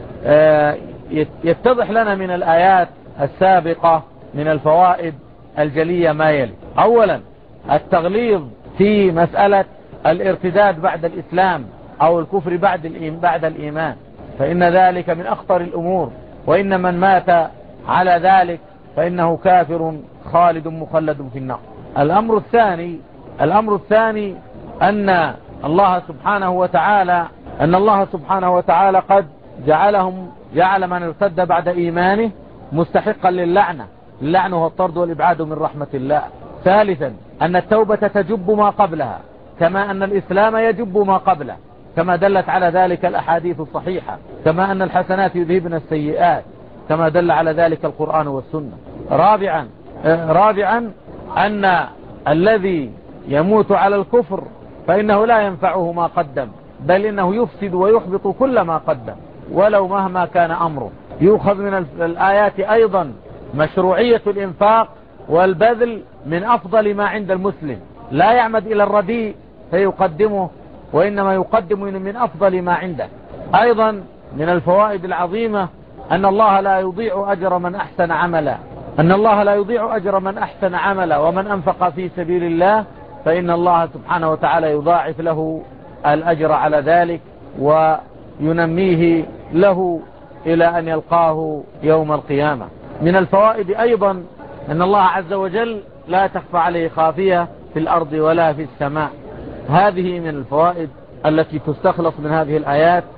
يتضح لنا من الآيات السابقة من الفوائد الجلية ما يلي. أولا التغليظ في مسألة الارتداد بعد الإسلام أو الكفر بعد الإيمان. فإن ذلك من أخطر الأمور، وإن من مات على ذلك فإنه كافر خالد مخلد في النار. الأمر الثاني أن الله سبحانه وتعالى قد جعل من ارتد بعد إيمانه مستحقا للعنة هو الطرد والإبعاد من رحمة الله. ثالثا أن التوبة تجب ما قبلها، كما أن الإسلام يجب ما قبله، كما دلت على ذلك الأحاديث الصحيحة، كما أن الحسنات يذهبن السيئات، كما دل على ذلك القرآن والسنة. رابعا أن الذي يموت على الكفر فإنه لا ينفعه ما قدم، بل إنه يفسد ويحبط كل ما قدم ولو مهما كان أمره. يؤخذ من الآيات أيضا مشروعية الإنفاق والبذل من أفضل ما عند المسلم، لا يعمد إلى الرديء فيقدمه، وإنما يقدم من أفضل ما عنده. أيضا من الفوائد العظيمة أن الله لا يضيع أجر من أحسن عملا، ومن أنفق في سبيل الله فإن الله سبحانه وتعالى يضاعف له الأجر على ذلك وينميه له إلى أن يلقاه يوم القيامة. من الفوائد أيضا أن الله عز وجل لا تخفى عليه خافية في الأرض ولا في السماء. هذه من الفوائد التي تستخلص من هذه الآيات.